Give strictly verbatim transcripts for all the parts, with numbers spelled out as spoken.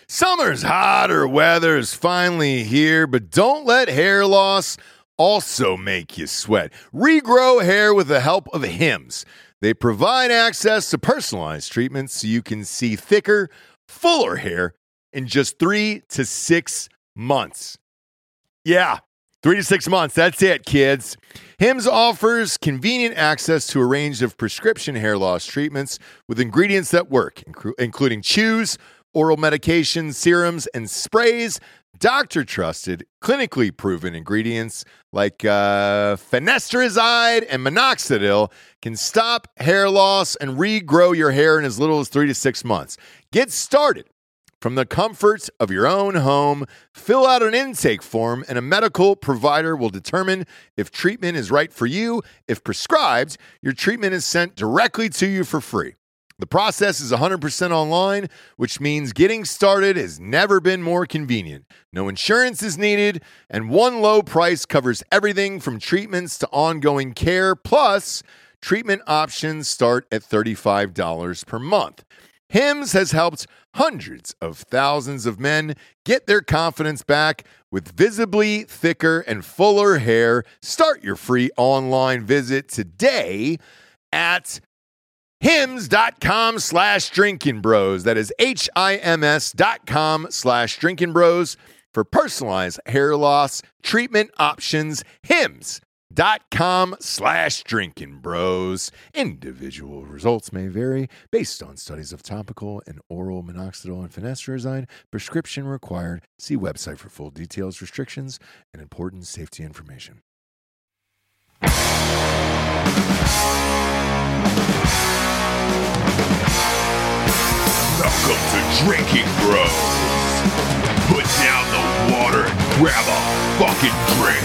Summer's hotter weather is finally here, but don't let hair loss also make you sweat. Regrow hair with the help of Hims. They provide access to personalized treatments so you can see thicker, fuller hair in just three to six months. Yeah, three to six months. That's it, kids. Hims offers convenient access to a range of prescription hair loss treatments with ingredients that work, including chews, oral medications, serums, and sprays. Doctor-trusted, clinically proven ingredients like uh, finasteride and minoxidil can stop hair loss and regrow your hair in as little as three to six months. Get started from the comfort of your own home. Fill out an intake form, and a medical provider will determine if treatment is right for you. If prescribed, your treatment is sent directly to you for free. The process is one hundred percent online, which means getting started has never been more convenient. No insurance is needed, and one low price covers everything from treatments to ongoing care. Plus, treatment options start at thirty-five dollars per month. Hims has helped hundreds of thousands of men get their confidence back with visibly thicker and fuller hair. Start your free online visit today at Hims.com slash drinking bros. That is H I M S dot com slash drinking bros for personalized hair loss treatment options. Hims.com slash drinking bros. Individual results may vary based on studies of topical and oral minoxidil and finasteride. Prescription required. See website for full details, restrictions, and important safety information. Welcome to Drinking Bros. Put down the water and grab a fucking drink.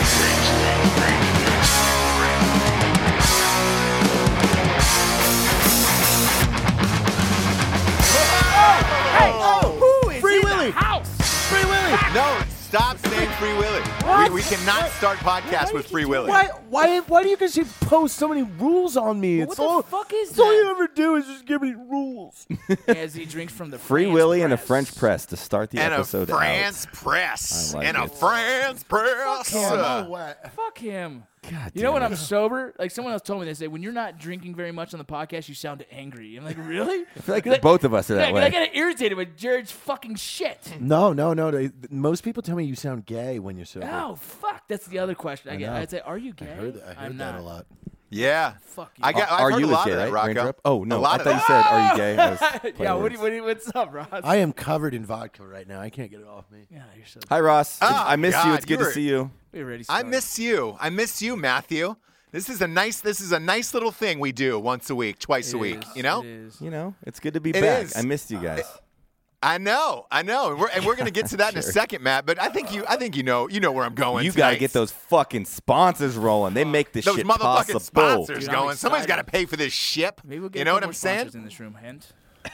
Hey, oh, who is Free in Willy. the house? Free Willy. No, stop saying Free Willy. What? We, we cannot start podcasts with Free Willy. Why, why, why do you guys impose so many rules on me? What It's the all, fuck is it's all that? you ever do is just give me rules. As he drinks from the Free France Willy and a press. French press to start the And a episode France out. press. I like and a it. France press. Oh, what? Fuck him. God You know damn when it. I'm sober, like someone else told me, they say, when you're not drinking very much on the podcast, you sound angry. I'm like, really? I feel like both of us are that Yeah, way. I get irritated with Jared's fucking shit. No, no, no. They, most people tell me you sound gay when you're sober. Oh, fuck. That's the other question I, I get. know. I'd say, are you gay? I heard, I heard I'm that not. a lot. Yeah. Fuck you. I got, I've Are heard you a lot gay, of that, right? Rocco. Raindrop? Oh, no. A lot I of thought you that. said, are you gay? I was playing yeah, what, words. do you, what do you, what's up, Ross? I am covered in vodka right now. I can't get it off me. yeah, you're so Hi, Ross. Oh, I miss you. God, It's good you to were- see you. We're ready. I miss you. I miss you, Matthew. This is a nice. This is a nice little thing we do once a week, twice a week. You know. It is. You know, it's good to be It back. is. I missed you guys. I know. I know. And we're and we're gonna get to that in a Sure. second, Matt. But I think you. I think you know. You know where I'm going. You got to tonight. get those fucking sponsors rolling. They make this Those shit motherfucking possible. sponsors Dude, I'm going. Somebody's got to excited. pay for this ship. Maybe we'll get you a know what couple I'm saying? sponsors in this room. Hint.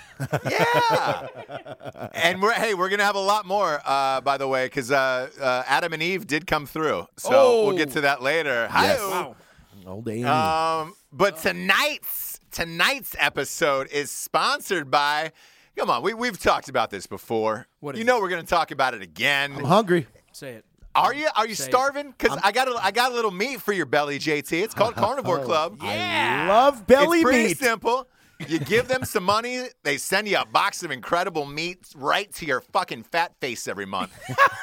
Yeah. And we're hey, we're gonna have a lot more, uh, by the way, because uh, uh, Adam and Eve did come through. So Oh. we'll get to that later. Yes. Hi-oh. Wow. Old Amy. Um, but tonight's tonight's episode is sponsored by. Come on, we we've talked about this before. What is you know it? we're gonna talk about it again. I'm hungry. Say it. Are you are you Say it. starving? Because I got a, I got a little meat for your belly, J T. It's called Carnivore Club. Yeah. Love belly it's pretty meat. simple. You give them some money, they send you a box of incredible meat right to your fucking fat face every month.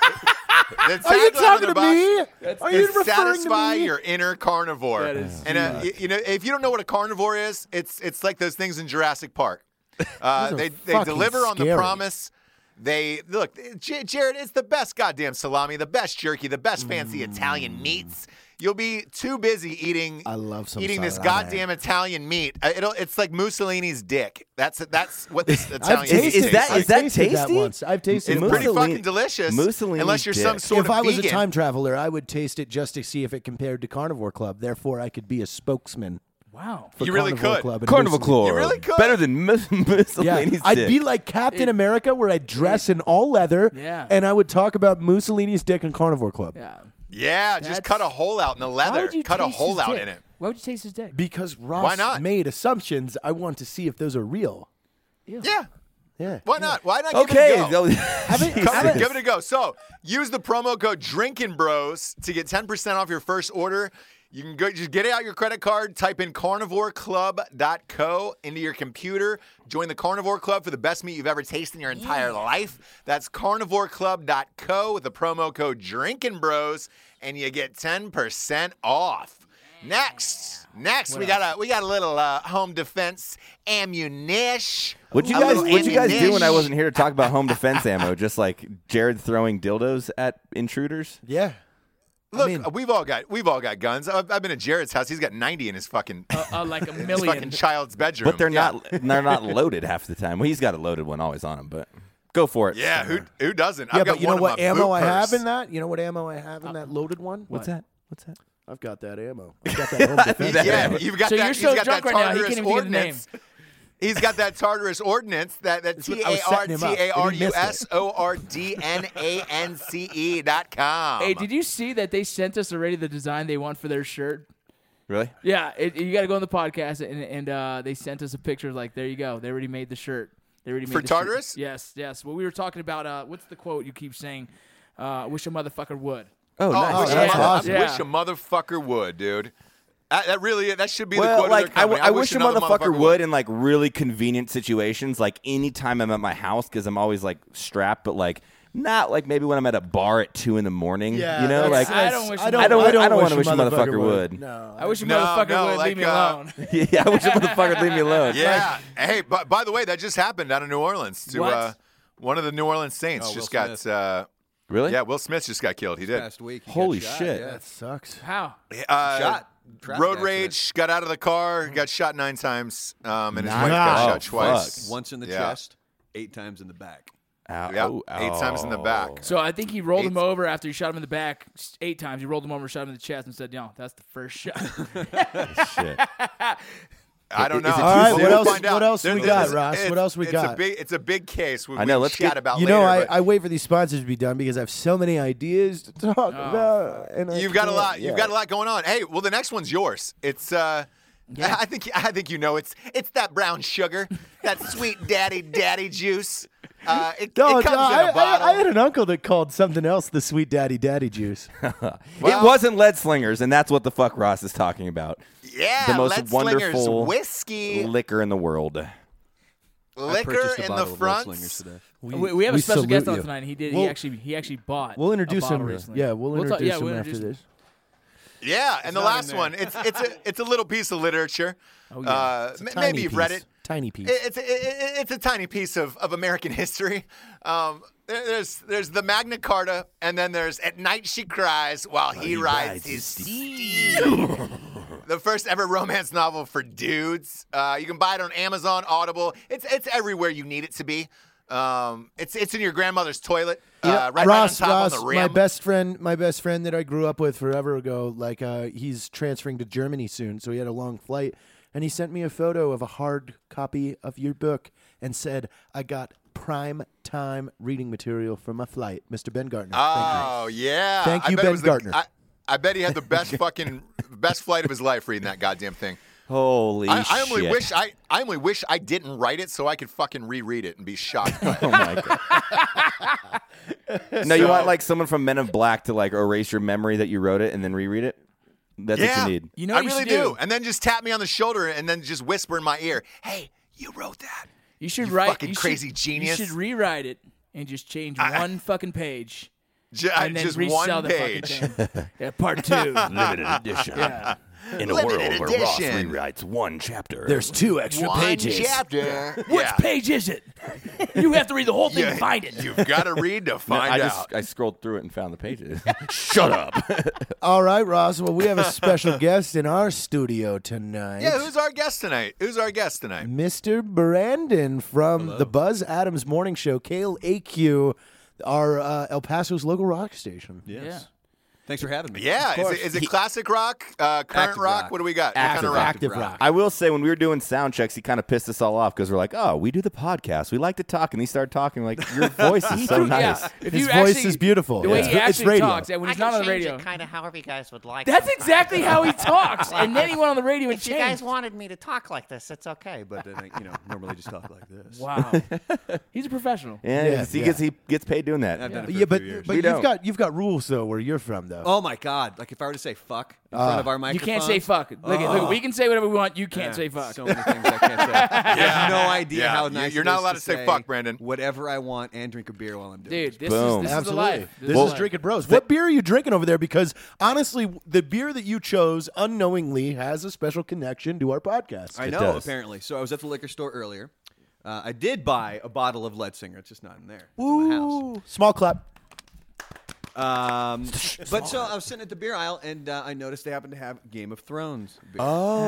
The Are you tagline on talking the to box me? Are you is referring to satisfy me? your inner carnivore. That is and uh, y- you know, if you don't know what a carnivore is, it's it's like those things in Jurassic Park. Uh, Those are they they fucking deliver on the scary. promise. They look, J- Jared. It's the best goddamn salami, the best jerky, the best fancy Italian meats. You'll be too busy eating. I love some eating this salami. goddamn Italian meat. Uh, It'll. It's like Mussolini's dick. That's that's what this I've Italian meat tasted is that- I've is that tasted that tasty? once. I've tasted It's it pretty Mussolini- fucking delicious. Mussolini's unless you're some dick. sort If of I was vegan. a time traveler, I would taste it just to see if it compared to Carnivore Club. Therefore, I could be a spokesman Wow. for You really Carnivore could. Club. and Carnival Mussolini. Club. You really could. Better than Mus- Yeah, Mussolini's I'd dick. be like Captain It- America, where I'd dress in all leather, Yeah. and I would talk about Mussolini's dick and Carnivore Club. Yeah. yeah, just That's- cut a hole out in the Why leather. would you Cut a taste hole his out dick? in it. Why would you taste his dick? Because Ross Why not? made assumptions. I want to see if those are real. Ew. Yeah. Yeah. Why not? Why not? Okay. Give it a go? Have it- Come have on, it- give it a go. So use the promo code Drinkin' Bros to get ten percent off your first order. You can go just get out your credit card, type in carnivore club dot co into your computer. Join the Carnivore Club for the best meat you've ever tasted in your entire life. That's carnivore club dot co with the promo code Drinkin' Bros, and you get ten percent off. Next, next we got a we got a little uh, home defense ammunition. What'd you A guys little What'd you guys do when I ammunition. wasn't here to talk about home defense ammo? Just like Jared throwing dildos at intruders? Yeah. Look, mean- we've all got we've all got guns. I've, I've been at Jared's house. He's got ninety in his fucking Uh, uh, like a his million. fucking child's bedroom. But they're Yeah. not they're not loaded half the time. Well, he's got a loaded one always on him, but go for it. Yeah, who who doesn't? Yeah, I've got but you one know in what my ammo boot I have purse. in that? You know what ammo I have in that loaded one? What's that? What's that? I've got that ammo. I've got that home defense. That Yeah, ammo. you've got So that. you're he's so got drunk that right now, he Tartarus can't even think of the ordinance. He's got that Tartarus ordinance, that that what- T I was A R setting T him up, A and R he U missed S O R D N A N C E dot com. Hey, did you see that they sent us already the design they want for their shirt? Really? Yeah, it, you got to go on the podcast, and, and uh, they sent us a picture. Like, there you go. They already made the shirt. They already made For the shirt. Tartarus? Yes, yes. Well, we were talking about uh, what's the quote you keep saying? Uh, wish a motherfucker would. Oh, Oh, nice. I wish, that's a mother, awesome. I wish Yeah. a motherfucker would, dude. That, that really that should be the Well, quote like of their I, company. w- I wish a another motherfucker, would in like really convenient situations, like anytime I'm at my house because I'm always like strapped, but like not like maybe when I'm at a bar at two in the morning. Yeah, you know, that's- like I don't wish I a don't. I don't- I don't, I don't wish wanna wish a motherfucker would. No. I wish a No, motherfucker no, would like, leave me uh, alone. yeah, I wish a motherfucker would leave me alone. Yeah. Hey, but by the way, that just happened out of New Orleans. To What? uh, one of the New Orleans Saints Oh, Will just got. Smith. Uh, Really? yeah, Will Smith just got killed. He did. Last week. he got Holy shot, shit. yeah. That sucks. How? Uh, Shot. Traffic Road accident. rage. Got out of the car. Got shot nine times. Um, and his Nine? wife got Oh, shot twice. fuck. Once in the Yeah. chest, eight times in the back. Ow, Yeah, oh, eight times in the back. ow. So I think he rolled him Eight- over after he shot him in the back s- eight times. He rolled him over, shot him in the chest, and said, "No, that's the first shot." Shit. I don't Is know. it too All right, soon? what We'll else- find out. what else we There's- got, there's- Ross? What it's- else we it's got? A big, it's a big case. We, I know, we let's chat get- about You later. know, I, but I wait for these sponsors to be done because I have so many ideas to talk about. And I you've got a can't lot. You've yet. got a lot going on. Hey, well, the next one's yours. It's. uh I think I think you know it's it's that brown sugar, that sweet daddy daddy juice. Uh, it, No, it comes no, in I, a bottle. I, I had an uncle that called something else the sweet daddy daddy juice. Well- it wasn't lead slingers, and that's what the fuck Ross is talking about. yeah, the most Lead Slingers wonderful whiskey liquor in the world. I liquor purchased a in the bottle of Lead Slingers fronts. today. we, we have a special salute guest on you. tonight. And he did. We'll- he actually he actually bought. We'll a introduce bottle him. recently. Yeah, we'll We'll talk- introduce yeah, him we'll after introduce- this. Yeah, and the not last in there. one, it's it's a it's a little piece of literature. Oh, yeah. uh, It's a m- tiny maybe you've read piece. it. Tiny piece. It- It's a, it- it's a tiny piece of, of American history. Um, there- there's there's the Magna Carta, and then there's At Night She Cries While He, rides, His Steed. The first ever romance novel for dudes. Uh, you can buy it on Amazon, Audible. It's it's everywhere you need it to be. Um, it's it's in your grandmother's toilet. You know, uh, right, Ross, right on top Ross, on the rim. my best friend, my best friend that I grew up with forever ago. Like, uh, he's transferring to Germany soon, so he had a long flight, and he sent me a photo of a hard copy of your book and said, "I got prime time reading material for my flight, Mister Ben Gardner." Oh yeah. Thank I you, bet it Ben was the- Gardner. I, I bet he had the best fucking best flight of his life reading that goddamn thing. Holy I, I shit. only wish I I only wish I didn't write it so I could fucking reread it and be shocked. by it. Oh my god. No, you want like someone from Men of Black to like erase your memory that you wrote it and then reread it? That's yeah, what you need. You know I what you really should do. do? And then just tap me on the shoulder and then just whisper in my ear, "Hey, you wrote that." You should You write. fucking you should- crazy genius. You should rewrite it and just change I- one fucking page. J- I- And then just resell one the page. fucking thing. Yeah, part two. Limited edition. Yeah. In a Limited world where Ross edition. rewrites one chapter. There's two extra One pages. chapter. Which yeah. page is it? You have to read the whole thing Yeah, to find it. You've got to read to No, find I out. just I scrolled through it and found the pages. Shut up. All right, Ross. Well, we have a special guest in our studio tonight. yeah, who's our guest tonight? Who's our guest tonight? Mister Brandon from the Buzz Adams Morning Show, K L A Q, our uh, El Paso's local rock station. Yes. Thanks for having me. Yeah, is it, is it classic rock, uh, current Active rock? rock. What do we got? What Active kind of rock. rock? Active rock. I will say, when we were doing sound checks, he kind of pissed us all off because we're like, "Oh, we do the podcast. We like to talk," and he started talking like, "Your voice is so nice." Yeah. If His you voice actually- is beautiful. The way It's, he it's actually radio. talks, and when I he's can not on the change radio, it kind of however you guys would like. that's sometimes. exactly how he talks. And then he went on the radio and If you guys changed. wanted me to talk like this, it's okay. But then I, you know, normally just talk like this. Wow, he's a professional. Yeah, Yeah, he yeah. gets he gets paid doing that. I've done it for Yeah, a but few years. but We you've don't. got you've got rules though where you're from though. Oh my God! Like if I were to say "fuck" in front of our You microphone, can't say fuck. Look, at, look, we can say whatever we want. You can't say fuck. So many things I can't say. You have no idea Yeah, how you- nice. you're it not is allowed to say fuck, Brandon. Whatever I want and drink a beer while I'm doing Dude, it. this Boom. is this is the Absolutely. life. This is is the Drinking Bros. What beer are you drinking over there? Because honestly, the beer that you chose unknowingly has a special connection to our podcast. I It know, does. apparently. So I was at the liquor store earlier. Uh, I did buy a bottle of Leadsinger. It's just not in there. It's in my house. Ooh, small clap. Um, but so I was sitting at the beer aisle, and uh, I noticed they happened to have Game of Thrones beer.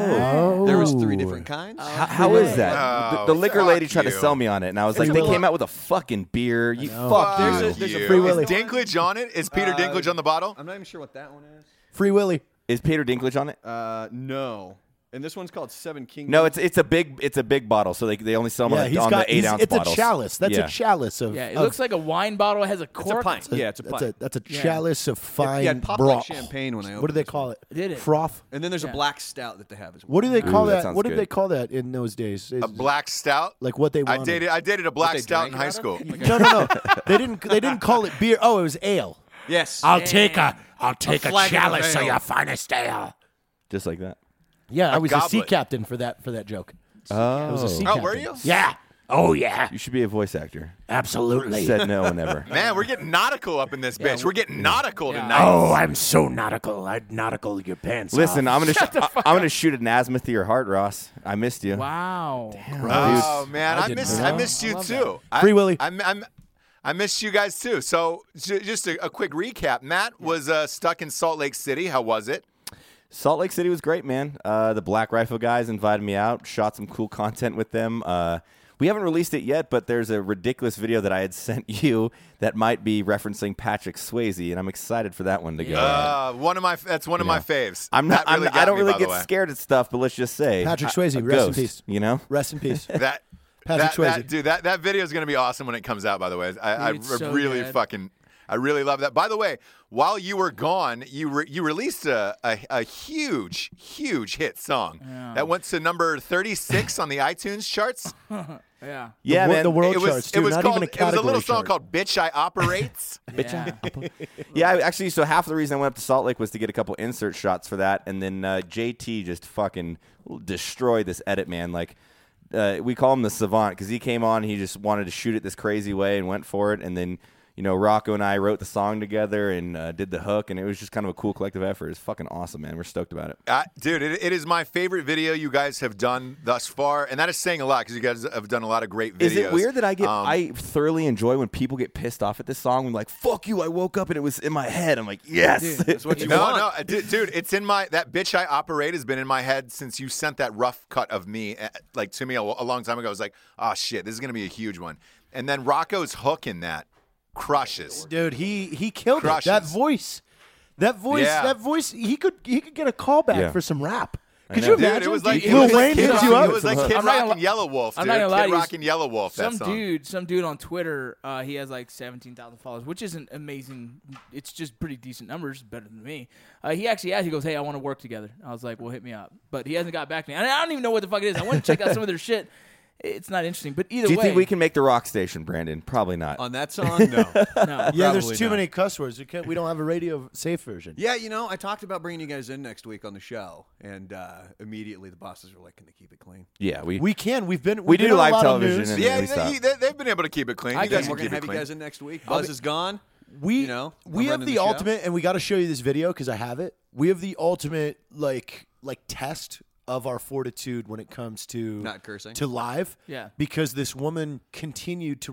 Oh, There was three different kinds. How, how is that? Oh, the, the liquor lady fuck tried to you. sell me on it, and I was like, a "They little- came out with a fucking beer. You know. fuck There's you." a- there's a You. Free Is Willy. Dinklage on it? Is Peter Uh, Dinklage on the bottle? I'm not even sure what that one is. Free Willy. Is Peter Dinklage on it? Uh, no. And this one's called Seven Kingdoms. No, it's it's a big it's a big bottle, so they they only sell them Yeah, on, he's the, on got. the eight he's- ounce it's bottles. a chalice. That's yeah. a chalice of. Yeah, it of- looks like a wine bottle. It has a It's a cork. pint. Yeah, it's a That's pint. a that's a Yeah. chalice of fine yeah, it popped broth. like champagne when I opened What do they this call one. it? Did it? Froth. And then there's Yeah. a black stout that they have as well. What do they call Ooh, that that? sounds What did good. they call that in those days? A black stout? like what they I wanted. dated I dated a black they stout in drank high out school. of? No, no, no. they didn't. They didn't call it beer. Oh, it was ale. Yes. I'll take a. I'll take a, flagon of chalice of ale. your finest ale. Just like that. Yeah, I was a sea goblet. captain for that for that joke. Oh, I was a sea Oh, captain. were you? Yeah. Oh yeah. you should be a voice actor. Absolutely. Said no, never. Man, we're getting nautical up in this bitch. We're getting nautical Yeah. tonight. Oh, I'm so nautical. I'd nautical your pants. Listen, off. I'm gonna sh- I- I'm gonna shoot an asthma through your heart, Ross. I missed you. Wow. Oh man, I I, didn't miss know I that. missed you love too. I, Free Willy. I, I'm, I missed you guys too. So j- just a, a quick recap. Matt was uh, stuck in Salt Lake City. How was it? Salt Lake City was great, man. Uh, the Black Rifle guys invited me out, shot some cool content with them. Uh, we haven't released it yet, but there's a ridiculous video that I had sent you that might be referencing Patrick Swayze, and I'm excited for that one to go. Uh, one of my that's one of my Yeah. faves. I'm not. That really I'm, got I don't me, really by the get way. scared at stuff, but let's just say Patrick I- Swayze, a rest in ghost, peace. You know, Rest in peace. That Patrick that, Swayze. that dude, that that video is gonna be awesome when it comes out. By the way, I, I Dude, it's so really good. fucking. I really love that. By the way, while you were gone, you re- you released a, a a huge huge hit song Yeah. that went to number thirty-six on the iTunes charts. Yeah. yeah, the, man. The world it was charts, it dude, was not called even a it was a category little song chart. called "Bitch I Operates." Yeah. Yeah, I- actually, so half the reason I went up to Salt Lake was to get a couple insert shots for that, and then uh, J T just fucking destroyed this edit, man. Like, uh, we call him the savant because he came on, he just wanted to shoot it this crazy way and went for it, and then, you know, Rocco and I wrote the song together and uh, did the hook, and it was just kind of a cool collective effort. It's fucking awesome, man. We're stoked about it. Uh, dude, it, it is my favorite video you guys have done thus far, and that is saying a lot because you guys have done a lot of great videos. Is it weird that I get Um, I thoroughly enjoy when people get pissed off at this song? I'm like, fuck you, I woke up and it was in my head. I'm like, yes. That's what you no, want. no, uh, du- dude, it's in my that bitch I operate has been in my head since you sent that rough cut of me uh, like to me a, a long time ago. I was like, oh shit, this is gonna be a huge one. And then Rocco's hook in that crushes. Dude, he he killed Crushes. it. That voice, that voice, Yeah. that voice. He could he could get a call back Yeah. for some rap. I Could know. you Dude, imagine? it was like it Lil was like Wayne Kid hits Rock, you up. it was like Kid I'm not gonna Rock and li- Yellow Wolf, I'm dude. not gonna lie Kid to you. Rock and Yellow Wolf. That Some song. dude, some dude on Twitter, uh, he has like seventeen thousand followers, which isn't amazing. It's just pretty decent numbers, better than me. Uh, he actually asked, he goes, "Hey, I want to work together." I was like, "Well, hit me up," but he hasn't got back to me. I I don't even know what the fuck it is. I want to check out some of their shit. It's not interesting, but either Do you way, think we can make the rock station, Brandon? Probably not. On that song, no. no. Yeah, there's Probably too not. many cuss words. We can't. We don't have a radio safe version. Yeah, you know, I talked about bringing you guys in next week on the show, and uh, immediately the bosses were like, "Can they keep it clean?" Yeah, we We can. We've been. We we've do been on a live lot of television news. and- Yeah, we they, stop. they, they've been able to keep it clean. I You guys can- We're can gonna keep have it you clean. guys in next week. I'll Buzz be- is gone. We You know, we I'm have running the, the show. ultimate, and we got to show you this video because I have it. We have the ultimate like like test of our fortitude when it comes to Not cursing. to live. Yeah. because this woman continued to re-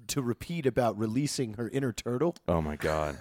to repeat about releasing her inner turtle. Oh my god.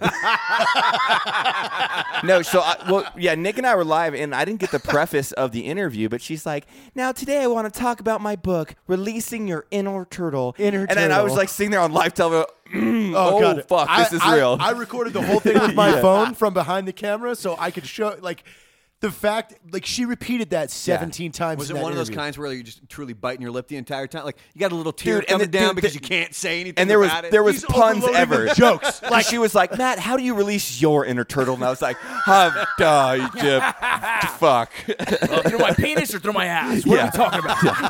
No, so I, well, yeah, Nick and I were live, and I didn't get the preface of the interview, but she's like, "Now today I want to talk about my book, Releasing Your Inner Turtle." Inner and then I was turtle. like sitting there on live television. Mm, oh, God. fuck, I, this is I- real. I recorded the whole thing with my phone from behind the camera, so I could show like the fact. Like she repeated that seventeen times. Was in it that one of those interview. kinds where you're just truly biting your lip the entire time? Like you got a little tear Dude, and coming the- down dude, because the- you can't say anything and there was about it. there was He's puns overloading ever the jokes. Like she was like, "Matt, how do you release your inner turtle?" And I was like, "Have die, Jip. Fuck." Uh, through my penis or through my ass? What Yeah. are we talking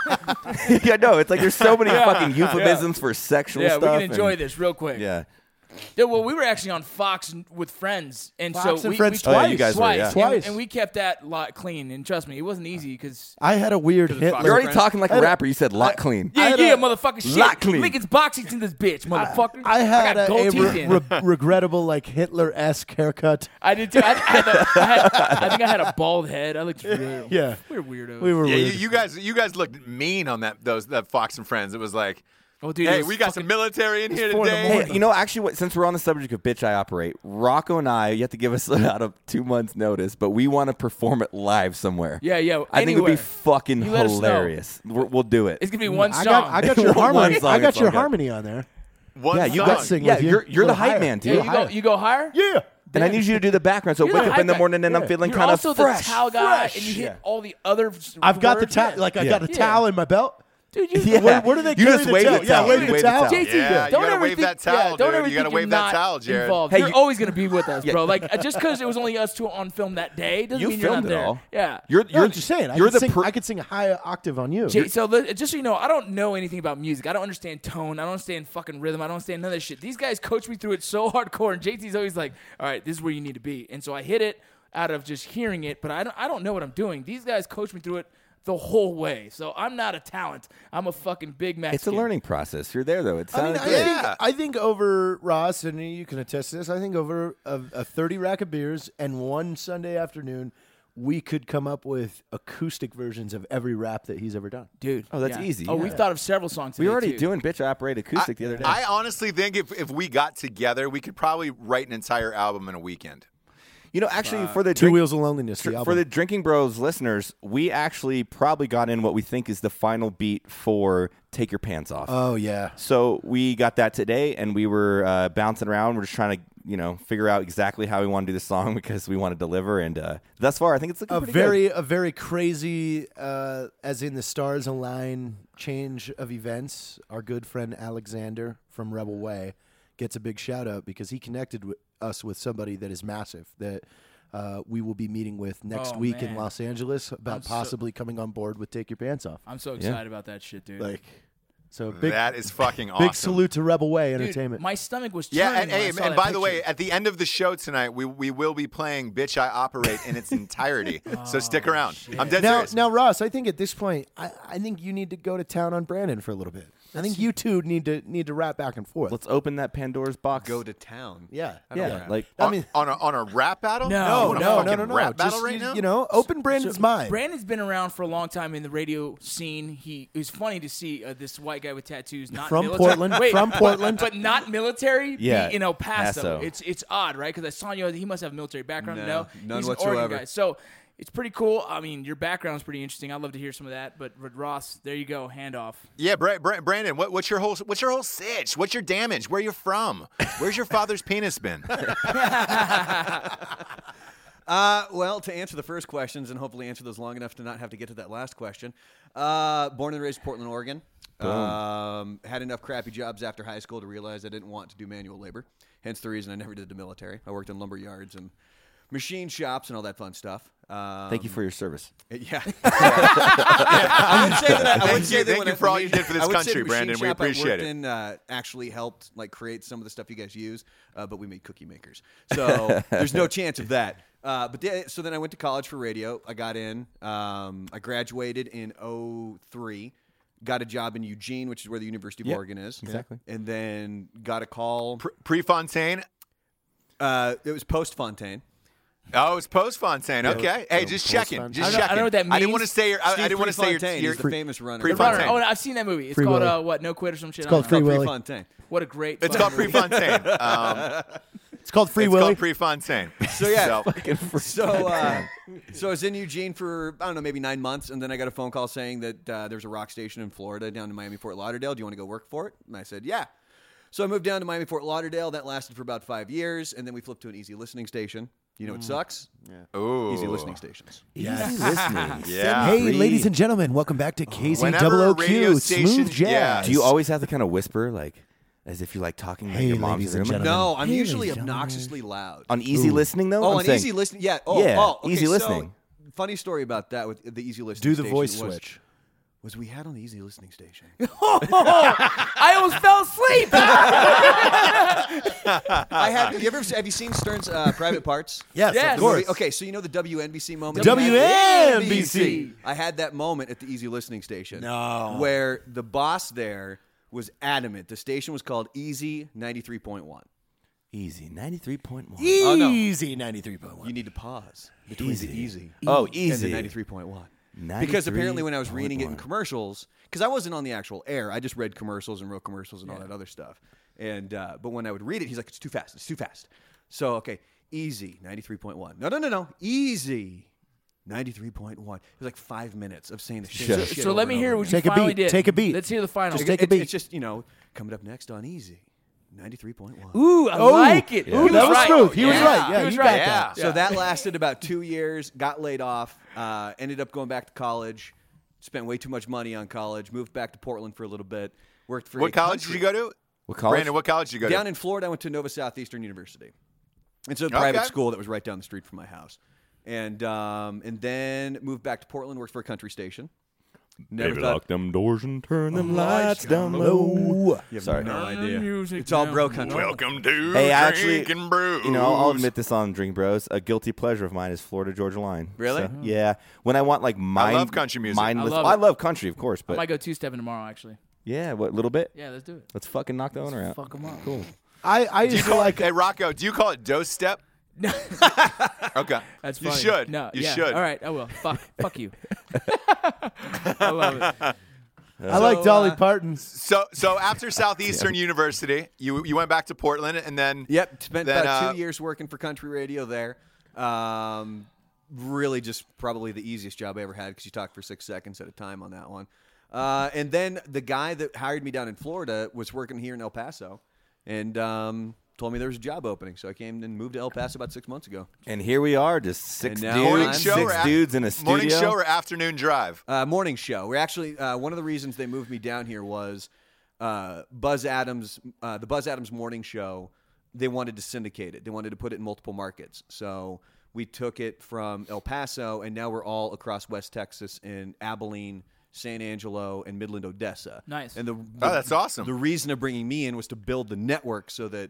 about? Yeah, no, it's like there's so many Yeah. fucking euphemisms for sexual Yeah, stuff. we can enjoy and- this real quick. Yeah. Yeah, well, we were actually on Fox n- with friends, and Fox so and we, Friends we Oh, yeah, you guys were, twice, yeah. and- Twice. and we kept that lot clean. And trust me, it wasn't easy because I had a weird Because of Fox Hitler. You're already friends. talking like a I had a- rapper. You said lot clean. yeah, had yeah, a- motherfucker, shit. lot clean. Lincoln's boxing in this bitch, motherfucker. I had got a, gold a teeth re- in. re- regrettable, like Hitler-esque haircut. I did too. I, I, had a, I, had, I think I had a bald head. I looked real. Yeah. we were weirdos. We were Yeah, you, weird. you guys, you guys looked mean on that those that Fox and Friends. It was like, Oh, dude, it hey, was we got fucking- some military in here four in the today. morning. Hey, you know, actually, what, since we're on the subject of Bitch I Operate, Rocco and I, you have to give us about a two months notice, but we want to perform it live somewhere. Yeah, yeah. I think it'd be anywhere. fucking You let us know. hilarious. We're, we'll do it. It's gonna be one I song. got, I got your One harmony. song, I got it's your all good. harmony on there. One yeah, you song. got sing Yeah, with you. you're you're Go the hype higher. man, yeah, dude. you go. You go higher. Yeah. And I need you to do the background. So You're wake the up in the hype morning and man. I'm feeling You're kind of also fresh. the towel guy, fresh. and you hit Yeah. all the other. s- I've got the words. towel. Yeah. Like I Yeah. got a Yeah. towel in my belt. Dude, you, Yeah. Where, where do they You carry just the wave towel? the Yeah, towel. wave You the wave the towel. towel. J T, Yeah, you don't gotta ever wave think, that towel, yeah, don't dude. ever You gotta think wave you're that not towel, Jared. Involved. Hey, you're you- always gonna be with us, bro. Like uh, just because it was only us two on film that day doesn't You mean you're not filmed it there. all. Yeah. You're No, you're I'm just saying. I You're could the sing. per- I could sing a high octave on you. J- so li- just so you know, I don't know anything about music. I don't understand tone. I don't understand fucking rhythm. I don't understand none of that shit. These guys coach me through it so hardcore, and J T's always like, "All right, this is where you need to be." And so I hit it out of just hearing it, but I don't. I don't know what I'm doing. These guys coach me through it the whole way. So I'm not a talent. I'm a fucking big Mexican. It's a learning process. You're there though. It I mean, sounded I good. Yeah. think I think over Ross, and you can attest to this. I think over a, a thirty rack of beers and one Sunday afternoon, we could come up with acoustic versions of every rap that he's ever done. Dude. Oh, that's yeah. easy, Oh, yeah. we've thought of several songs. We were today, already too. doing Bitch I Operate acoustic the other day. I honestly think if, if we got together, we could probably write an entire album in a weekend. you know, actually, for the Two drink- Wheels of Loneliness. For, the for album. the Drinking Bros listeners, we actually probably got in what we think is the final beat for Take Your Pants Off. Oh yeah. So we got that today, and we were uh, bouncing around. We're just trying to, you know, figure out exactly how we want to do the song because we want to deliver. And uh, thus far, I think it's looking A pretty very good. a very crazy, uh, as in the stars align change of events. Our good friend Alexander from Rebel Way gets a big shout out because he connected wi- us with somebody that is massive that uh, we will be meeting with next Oh, week in man. Los Angeles about I'm so- possibly coming on board with Take Your Pants Off. I'm so excited about that shit, dude. Like, so big that is fucking awesome. big salute to Rebel Way Dude, Entertainment. my stomach was Yeah, churning and, when I hey, saw and that by the way, picture. at the end of the show tonight, we we will be playing "Bitch I Operate" in its entirety. So stick around. I'm dead now, serious. now, Ross, I think at this point, I, I think you need to go to town on Brandon for a little bit. I think you two need to need to rap back and forth. Let's open that Pandora's box. Go to town. yeah, I don't yeah, rap. like I on, mean, on a on a rap battle? No, You no, want a no, no, fucking no, no. Rap battle Just, right you, now? you know, open Brandon's mind. Brandon's been around for a long time in the radio scene. He it was funny to see uh, this white guy with tattoos, not From military. Portland, Wait, from but- Portland. but not military. Yeah, be in El Paso. Paso. It's it's odd, right? Because I saw you. He must have a military background. No, No, none he's an Oregon whatsoever. guy. So it's pretty cool. I mean, your background's pretty interesting. I'd love to hear some of that. But Ross, there you go. Handoff. Yeah, Bra- Bra- Brandon, what, what's your whole what's your whole sitch? What's your damage? Where you from? Where's your father's penis been? Uh, well, to answer the first questions and hopefully answer those long enough to not have to get to that last question. Uh, born and raised in Portland, Oregon. Um, had enough crappy jobs after high school to realize I didn't want to do manual labor. Hence the reason I never did the military. I worked in lumber yards and machine shops and all that fun stuff. Um, thank you for your service. Yeah. I would say that. I, I Thank would say you- that thank when you I- for all you did for this I would say country, the machine Brandon. We shop I appreciate worked it. In, uh, actually helped like create some of the stuff you guys use, uh, but we made cookie makers, so there's no chance of that. Uh, but th- so then I went to college for radio. I got in. Um, I graduated in oh three. Got a job in Eugene, which is where the University of Yep, Oregon is. exactly. And then got a call. Pre- Prefontaine. Uh, it was post Fontaine. Oh, it's post Fontaine. Okay. Hey, just checking. Fontaine. Just I don't know- I checking. don't know what that I didn't means. want to say your. I, I Steve didn't want to say your. Prefontaine your is the famous runner. Pre- The runner. Fontaine. Oh, I've seen that movie. It's Free called Willy. uh, what? No Quit or some shit. It's I called don't Free know. Willy. Prefontaine. What a great. It's fucking called movie. Prefontaine. Um, It's called Free it's Willy. called Prefontaine. So yeah, So, so uh, so I was in Eugene for I don't know maybe nine months, and then I got a phone call saying that uh, there's a rock station in Florida down in Miami Fort Lauderdale. Do you want to go work for it? And I said yeah. So I moved down to Miami Fort Lauderdale. That lasted for about five years, and then we flipped to an easy listening station. You know what sucks? ooh. Easy listening stations. Easy listening. Yeah. Hey, Free. ladies and gentlemen, welcome back to K Z Whenever double a O radio Q, station- Smooth Jazz. yeah. Do you always have to kind of whisper, like, as if you're like talking Hey, in your mom's ladies and room? gentlemen. No, I'm Hey, usually ladies and gentlemen. obnoxiously loud. On easy listening, though? Oh, I'm on saying, easy listening. Yeah. Oh, Yeah, oh, okay, easy so, listening. funny story about that with the easy listening. Do the station voice was, switch. Was we had on the easy listening station. I almost fell asleep. I had. You ever have you seen Stern's uh, Private Parts? Yes, Yes. of course. Okay, so you know the W N B C moment. W N B C. I had that moment at the easy listening station. No. Where the boss there was adamant. The station was called Easy ninety-three point one. Easy, ninety-three point one. Oh, no. Easy ninety-three point one. You need to pause between Easy. the easy Oh, and easy. the ninety-three point one. Because apparently when I was reading it in ninety-three point one. commercials, because I wasn't on the actual air, I just read commercials and wrote commercials and all that other stuff. And uh, but when I would read it, he's like, "It's too fast. It's too fast." So okay, easy ninety-three point one. No, no, no, no, easy ninety-three point one. It was like five minutes of saying the shit. Shut the up. shit So over let and me over hear what again. you Take a finally beat. did. Take a beat. Let's hear the final. Just It- take a it- beat. It's just you know coming up next on easy ninety-three point one. Ooh, I Oh, like it. yeah. He That was right. smooth. He was Yeah. right. Yeah, he was you right. got that. Yeah. So that lasted about two years. Got laid off. Uh, ended up going back to college. Spent way too much money on college. Moved back to Portland for a little bit. Worked for What a college country- did you go to? What college? Brandon, what college did you go Down to? in Florida, I went to Nova Southeastern University. It's a Okay. private school that was right down the street from my house. And um, and then moved back to Portland. Worked for a country station. Never Baby, thought. lock them doors and turn them lights down low. You have Sorry. no idea. Music It's all now. bro country. Welcome to Hey, I actually, Drinking Brews. you know, I'll admit this on Drink Bros. A guilty pleasure of mine is Florida Georgia Line. Really? So, yeah. When I want like mind, love country music. mindless. I love I it. love country, of course, I but might go two stepping tomorrow. Actually. yeah, what little bit? Yeah, let's do it. Let's fucking knock the owner out. Fuck them up. Cool. I, I Do you used to call like. it, hey, Rocco, do you call it dose step? Okay. That's You funny. should. No, You yeah. should. All right, I will. Fuck, fuck you. I love it. I like So, Dolly uh, Parton's. So so after Southeastern University, you you went back to Portland and then Yep, spent Then, about uh, two years working for country radio there. Um, really, just probably the easiest job I ever had because you talk for six seconds at a time on that one. Uh, and then the guy that hired me down in Florida was working here in El Paso, and um, told me there was a job opening. So I came and moved to El Paso about six months ago. And here we are, just six And now dudes, morning I'm- show six or af- dudes in a studio. morning show or afternoon drive? Uh, morning show. We're actually uh, one of the reasons they moved me down here was uh, Buzz Adams, uh, the Buzz Adams morning show. They wanted to syndicate it. They wanted to put it in multiple markets. So we took it from El Paso, and now we're all across West Texas in Abilene, San Angelo, and Midland, Odessa. Nice. And the, Oh, that's awesome. The reason of bringing me in was to build the network so that.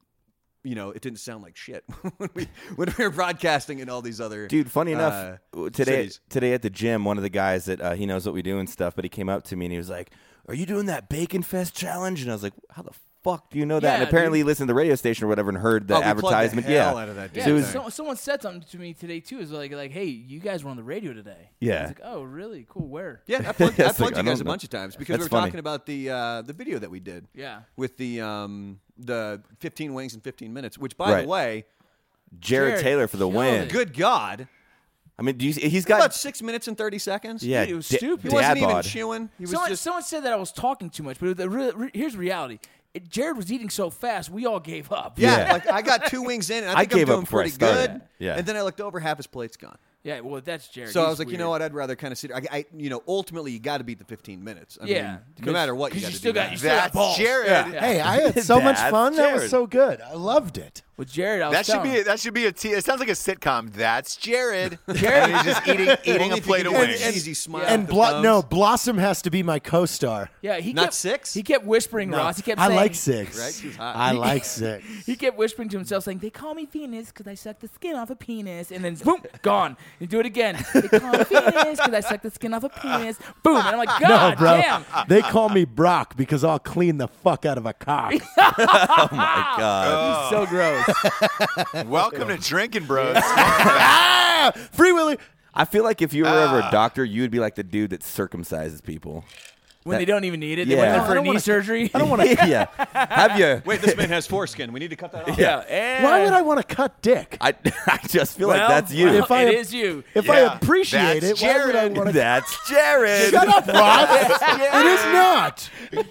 You know, it didn't sound like shit when we when we were broadcasting in all these other Dude, funny enough, uh, today cities. today at the gym, one of the guys that uh, he knows what we do and stuff, but he came up to me and he was like, "Are you doing that Bacon Fest challenge?" And I was like, "How the fuck do you know that?" Yeah, and apparently dude. he listened to the radio station or whatever and heard the Oh, we plugged the advertisement. hell yeah, out of that Yeah, So it was- so, someone said something to me today too. Is like, like, hey, you guys were on the radio today. Yeah. I was like, oh, really? Cool. Where? Yeah, I plugged, I It's plugged like, you I guys a don't know. bunch of times because we That's were funny. talking about the uh, the video that we did. Yeah. With the um, the fifteen wings in fifteen minutes, which by Right. the way, Jared, Jared Taylor for the killed win. it. good God, I mean, do you, he's about got six minutes and thirty seconds. yeah, Dude, it was da- stupid. he wasn't dad even bod. chewing. He was Someone, just someone said that I was talking too much, but the re- re- here's the reality. It, Jared was eating so fast, we all gave up. yeah, Yeah. Like I got two wings in, and I I think gave I'm up doing before I pretty started. good. Yeah. and then I looked over, half his plate's gone. Yeah, well, that's Jared. So I He's was like, you weird. know what? I'd rather kind of sit. I, I you know, ultimately, you got to beat the fifteen minutes. I Yeah, mean, because- no matter what, you because got you to still do got- that. you still got That's balls. Jared. Yeah. Hey, I had so much That's fun. That was Jared. so good. I loved it. With Jared, I was That should telling be him. that should be a t- it sounds like a sitcom. That's Jared. Jared- and he's just eating eating Only a if plate you of can do wings. an easy smile. Yeah. And with the Blo- thumbs. no, Blossom has to be my co-star. Yeah, he Not kept, six? He kept whispering, Ross. He kept I saying, like six. Right? She's hot. I like six. He kept whispering to himself, saying, "They call me Venus because I suck the skin off a penis," and then boom, gone. And do it again. They call me Venus because I suck the skin off a penis. Boom, and I'm like, No, God bro. damn. They call me Brock because I'll clean the fuck out of a cock. Oh my god! He's so gross. Welcome to Drinking Bros. ah, Free Willy. I feel like if you were ever Ah. a doctor, you would be like the dude that circumcises people. When That- they don't even need it, they Yeah. went in No, for I a don't knee wanna- surgery. I don't want to. yeah. Have you? Wait, this man has foreskin. We need to cut that off. yeah. And Why would I want to cut dick? I, I just feel well, like that's you. well, If I it am- is you. If Yeah, I appreciate that's it, why would I Jared. want to? That's Jared. Shut up, Rob. It is not.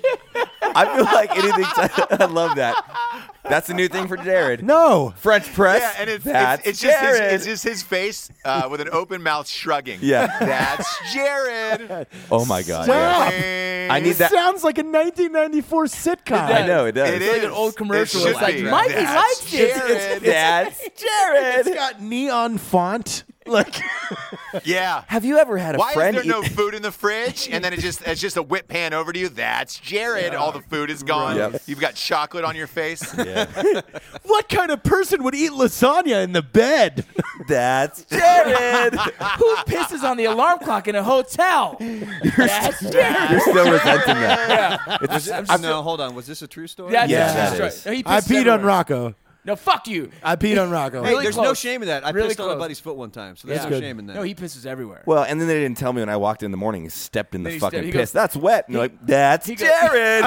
I feel like anything. I love that. That's a new thing for Jared. No. French press. Yeah, and it's that's it's, it's just his, Jared. it's just his face uh, with an open mouth shrugging. Yeah. That's Jared. Oh my god. Stop. yeah. I It need that. sounds like a nineteen ninety-four sitcom. I know it does. It like is an old commercial. It should It's like, be. Mikey That's likes this. Jared. That's Jared. It's got neon font. Like, Yeah. Have you ever had a Why friend? is there no eat- food in the fridge? And then it just it's just a whip pan over to you. That's Jared. All the food is gone. Yep. You've got chocolate on your face. what kind of person would eat lasagna in the bed? That's Jared. Who pisses on the alarm clock in a hotel? That's Jared. You're still resenting that. Was it, no, hold on. Was this a true story? That's Yeah, that's that right. is. No, he I pisses peed on everywhere. Rocco. No, fuck you. I peed on Rocco. Hey, Really there's no close. shame in that. I Really pissed on a close. buddy's foot one time, so there's Yeah. no Good. shame in that. No, he pisses everywhere. Well, and then they didn't tell me when I walked in the morning. He stepped in the Then he fucking stepped- he piss. goes- That's wet. And you're like, that's he goes- Jared.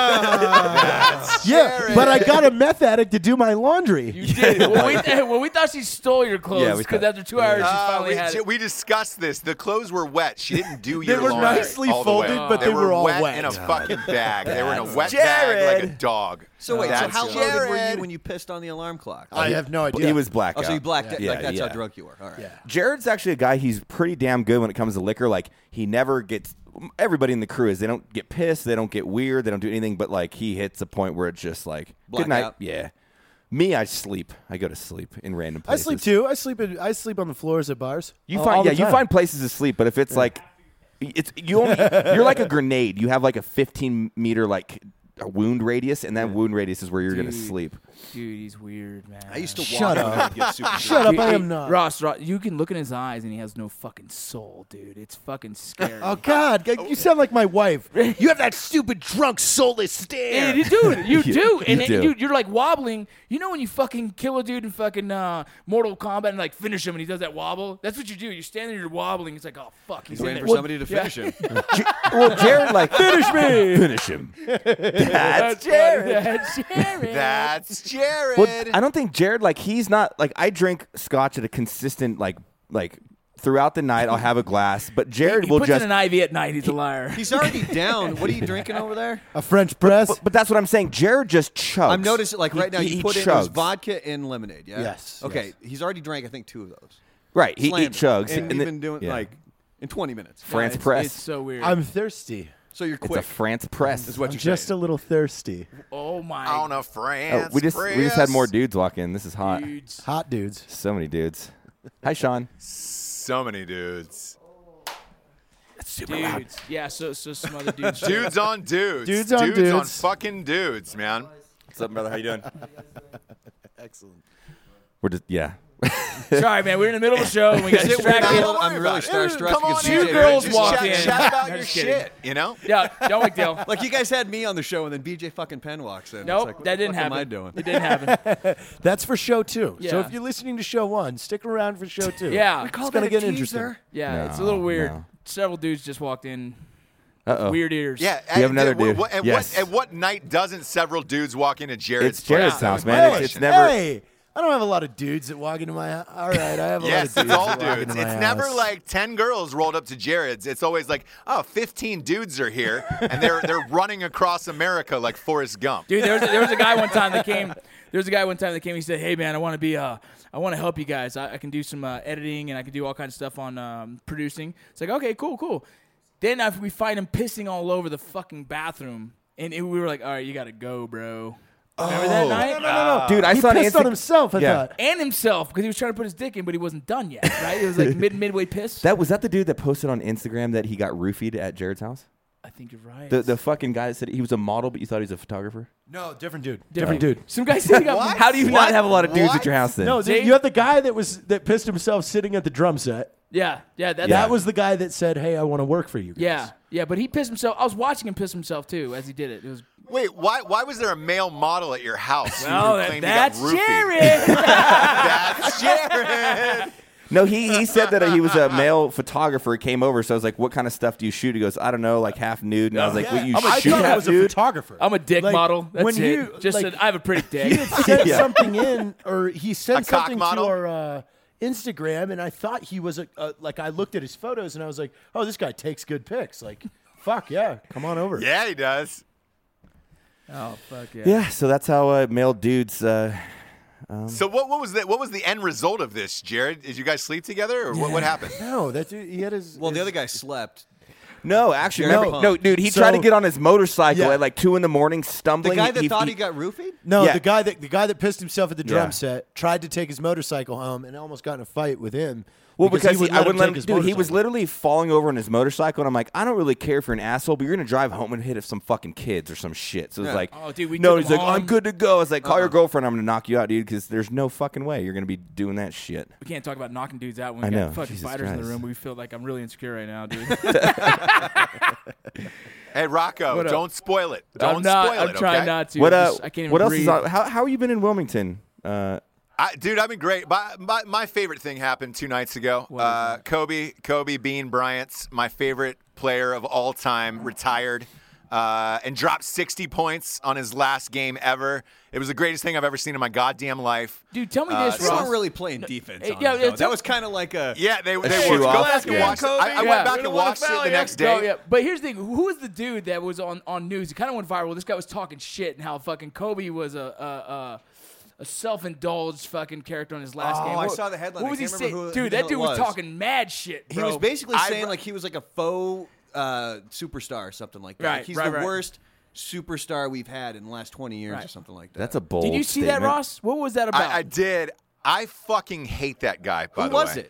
yeah, but I got a meth addict to do my laundry. You did. well, we, well, we thought she stole your Yeah, clothes we because thought- after two hours, she Uh, finally we, had it. we discussed this. The clothes were wet. She didn't do They your were laundry nicely all the way. folded, but they were were all wet, wet. in a fucking bag. They were in a wet Jared. bag like a dog. So wait, so That's how loaded were Jared. you when you pissed on the alarm clock? I have no idea. He was blacked Oh, out. so you blacked it. Yeah, Like that's yeah. how drunk you were. All right. Yeah. Jared's actually a guy. He's pretty damn good when it comes to liquor. Like he never gets. Everybody in the crew is. They don't get pissed. They don't get weird. They don't do anything. But like he hits a point where it's just like good night. Blackout. Yeah. Me, I sleep. I go to sleep in random I places. sleep too. I sleep. In, I sleep on the floors at bars. You all- find all the yeah, you time. find places to sleep. But if it's like, it's you only you're like a grenade. You have like a fifteen meter like a wound radius, and that wound radius is where you're gonna Dude. sleep. Dude, he's weird, man. I used to walk Shut in up. there and get super Shut drunk. up! I Hey, am not. Ross, Ross, you can look in his eyes and he has no fucking soul, dude. It's fucking scary. Oh God! You sound like my wife. You have that stupid drunk soulless stare. Yeah, you do. You You- do. And you then do. you, you're like wobbling. You know when you fucking kill a dude in fucking uh, Mortal Kombat and like finish him and he does that wobble? That's what you do. You're standing there, you're wobbling. It's like, oh, fuck. He's, He's in waiting there. for somebody to Yeah. finish him. J- well, Jared like Finish me. finish him. That's That's Jared. That's Jared. That's Jared. Well, I don't think Jared like he's not like I drink scotch at a consistent like like throughout the night. I'll have a glass, but Jared he will puts just. in an I V at night. He's a liar. He's already down. What are you drinking over there? A French press. but, but that's what I'm saying. Jared just chugs. I'm noticing, like He- right now, he, you he put in chugs. those vodka and lemonade. Yeah. Yes, Okay. He's already drank, I think, two of those. Right, he, he Slammed it. chugs. and, and you've then- been doing yeah. like in twenty minutes. France it's, press. It's so weird. I'm thirsty. So you're It's quick. a France press. is what I'm you're just saying. a little thirsty. oh my on a Oh, France. we just we just had more dudes walk in. This is hot. dudes. Hot dudes. So many dudes. Hi, Sean. So many dudes. Dudes. Yeah, so so some other dudes. Dudes on dudes. Dudes on dudes on dudes. fucking dudes, man. What's up, brother? How you doing? Excellent. We're just yeah. Sorry, man. We're in the middle of a show and we got Is it weird? distracted. Don't I'm worry really about it. starstruck Come because on two in, girls just walked chat, in. Chat about I'm your just kidding. shit, you know? Yeah, don't big deal. Like you guys had me on the show, and then B J fucking Penn walks in. Nope, it's like, what that the didn't fuck happen. Am I doing? It didn't happen. That's for show two. So Yeah. if you're listening to show one, stick around for show two. Yeah. We it's call gonna that a get interesting. teaser? Yeah, No, it's a little weird. no. Several dudes just walked in. Uh oh. Weird ears. Yeah. We have and- another and dude. What, and, Yes. what, and what night doesn't several dudes walk into Jared's It's Jared's place? house, That was man. my It's, it's question. never. Hey, I don't have a lot of dudes that walk into my house. All right, I have a Yes, lot of it's dudes all that walk dudes. into It's my never house. like ten girls rolled up to Jared's. It's always like, oh, fifteen dudes are here, and they're they're running across America like Forrest Gump. Dude, there was a, there was a guy one time that came. There was a guy one time that came. He said, "Hey, man, I want to be. Uh, I want to help you guys. I, I can do some uh, editing and I can do all kinds of stuff on um, producing." It's like, okay, cool, cool. Then after we find him pissing all over the fucking bathroom, and it, we were like, "All right, you got to go, bro." Remember that night? No, no, no, no. Dude, I he saw an pissed on Insta- himself. I Yeah. thought. And himself because he was trying to put his dick in, but he wasn't done yet. Right? It was like mid midway piss. That was that the dude that posted on Instagram that he got roofied at Jared's house. I think you're right. The the fucking guy that said he was a model, but you thought he was a photographer. No, different dude. Different. Different dude. Some guy said he got. What? How do you What? not have a lot of dudes What? at your house then? No, See? you have the guy that was that pissed himself sitting at the drum set. Yeah, yeah, that's That was the guy that said, "Hey, I want to work for you guys." yeah, yeah. But he pissed himself. I was watching him piss himself too as he did it. It was. Wait, why why was there a male model at your house? who Oh, that, claimed he got that's roofied? Jared. That's Jared. No, he he said that he was a male photographer. He came over, so I was like, "What kind of stuff do you shoot?" He goes, "I don't know, like half nude." And I was like, "What you I'm a, shoot I thought I half was a nude?" photographer. I'm a dick Like, model. That's when it. he, Just like, said, I have a pretty dick. He had sent Yeah. something in, or he sent A cock something model? to our uh, Instagram, and I thought he was a, a like. I looked at his photos, and I was like, "Oh, this guy takes good pics." Like, fuck yeah, come on over. Yeah, he does. Oh fuck yeah. Yeah, so that's how uh, male dudes. Uh, So what what was the what was the end result of this, Jared? Did you guys sleep together, or what, what happened? No, that dude, he had his. Well, the his- other guy slept. no, actually, Very remember, pumped. no, dude, he So- tried to get on his motorcycle Yeah. at like two in the morning, The stumbling. guy that he, thought he, he got roofied? No, Yeah. the guy that the guy that pissed himself at the drum Yeah. set tried to take his motorcycle home and almost got in a fight with him. Well, because, he, wouldn't I let him wouldn't let take him. his Dude, he was motorcycle. literally falling over on his motorcycle, and I'm like, I don't really care if you're an asshole, but you're gonna drive home and hit some fucking kids or some shit. So it's Yeah. like, Oh, dude, we no, took he's him like, I'm home. good to go. I was like, call Uh-uh. your girlfriend. I'm gonna knock you out, dude, because there's no fucking way you're gonna be doing that shit. We can't talk about knocking dudes out when we I got know. fucking Jesus fighters in the Christ. room. We feel like I'm really insecure right now, dude. Hey, Rocco, What up? don't spoil it. Don't I'm not. spoil I'm it. trying okay? not to. What I'm uh? just- I can't even what else breathe. is on? How how you been in Wilmington? Uh, I, dude, I've been great. My, my, my favorite thing happened two nights ago. What is Uh, that? Kobe, Kobe Bean Bryant, my favorite player of all time, retired uh, and dropped sixty points on his last game ever. It was the greatest thing I've ever seen in my goddamn life. Dude, tell me Uh, this, They Ross. weren't really playing defense. Hey, on yeah, it, yeah, though. tell- That was kind of like a. Yeah, they, they shoe were. Go off, back and yeah. watch it. I, I Yeah. went back We and don't wanna watched it foul the you. next Go, day. yeah. But here's the thing: who was the dude that was on, on news? It kind of went viral. This guy was talking shit and how fucking Kobe was a a, a, a self-indulged fucking character on his last Oh, game. I What- saw the headline. What I was he can't remember saying? who- Dude, who that it dude was was. talking mad shit, He bro. was basically I- saying like he was like a faux uh, superstar or something like that. Right, Like, he's right, the right. worst superstar we've had in the last twenty years or Right. something like that. that's a bold. Did you see that, statement. Ross? What was that about? I, I did. I fucking hate that guy, by Who the was way. it?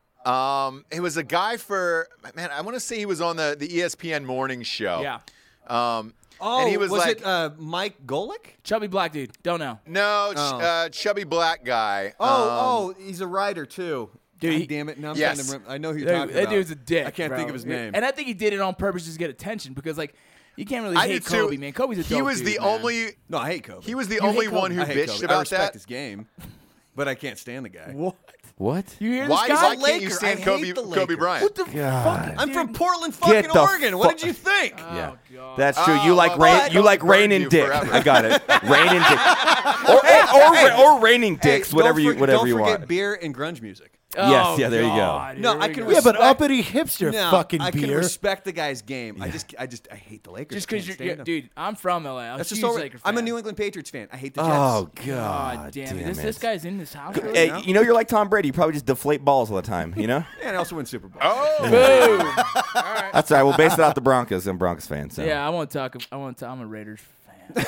Um, it was a guy for, man, I want to say he was on the, the E S P N morning show. Yeah. Um, Oh, and he was, like, it uh, Mike Golick? Chubby black dude. Don't know. no, ch- Oh. uh, chubby black guy. Oh, Um, oh, he's a writer too. Dude, God he- damn it! Now I'm Yes. trying to remember. I know who you're That, talking that about. dude's a dick. I can't bro. think of his name. And I think he did it on purpose just to get attention because, like, you can't really I hate did too. Kobe, man. Kobe's a He dope was dude, the man. only. no, I hate Kobe. He was the You only hate one Kobe. who I hate bitched Kobe. I about respect that. his game, but I can't stand the guy. What? What? You hear Why, this why guy? can't you Laker. stand I Kobe, hate the Kobe Lakers. Bryant? What the God. fuck? I'm dude? from Portland, Get fucking the Oregon. What fuck- did you think? Yeah. Oh, God. That's true. Oh, you like well, rain. but- You like Burned raining you dick. forever. I got it. Raining dick. Or or, or, or raining dicks. Hey, whatever don't you for- whatever don't you forget want. beer and grunge music. Yes, yeah, there you go. God, No, here I we can go. Yeah, but respect- uppity hipster No, fucking I can beer. respect the guy's game. I just, I just, I hate the Lakers. Just I because can't you're, stand yeah, him. dude, I'm from L A. I'm That's a just huge so. Laker I'm a fan. New England Patriots fan. I hate the Jets. Oh God God, damn, it. damn This, it. this guy's in this house right Hey, now? you know you're like Tom Brady. You probably just deflate balls all the time. You know. and I also win Super Bowl. Oh, Boom. That's all right. We'll base it off the Broncos. I'm a Broncos fan. So. Yeah, I want to talk. I want to. I'm a Raiders fan.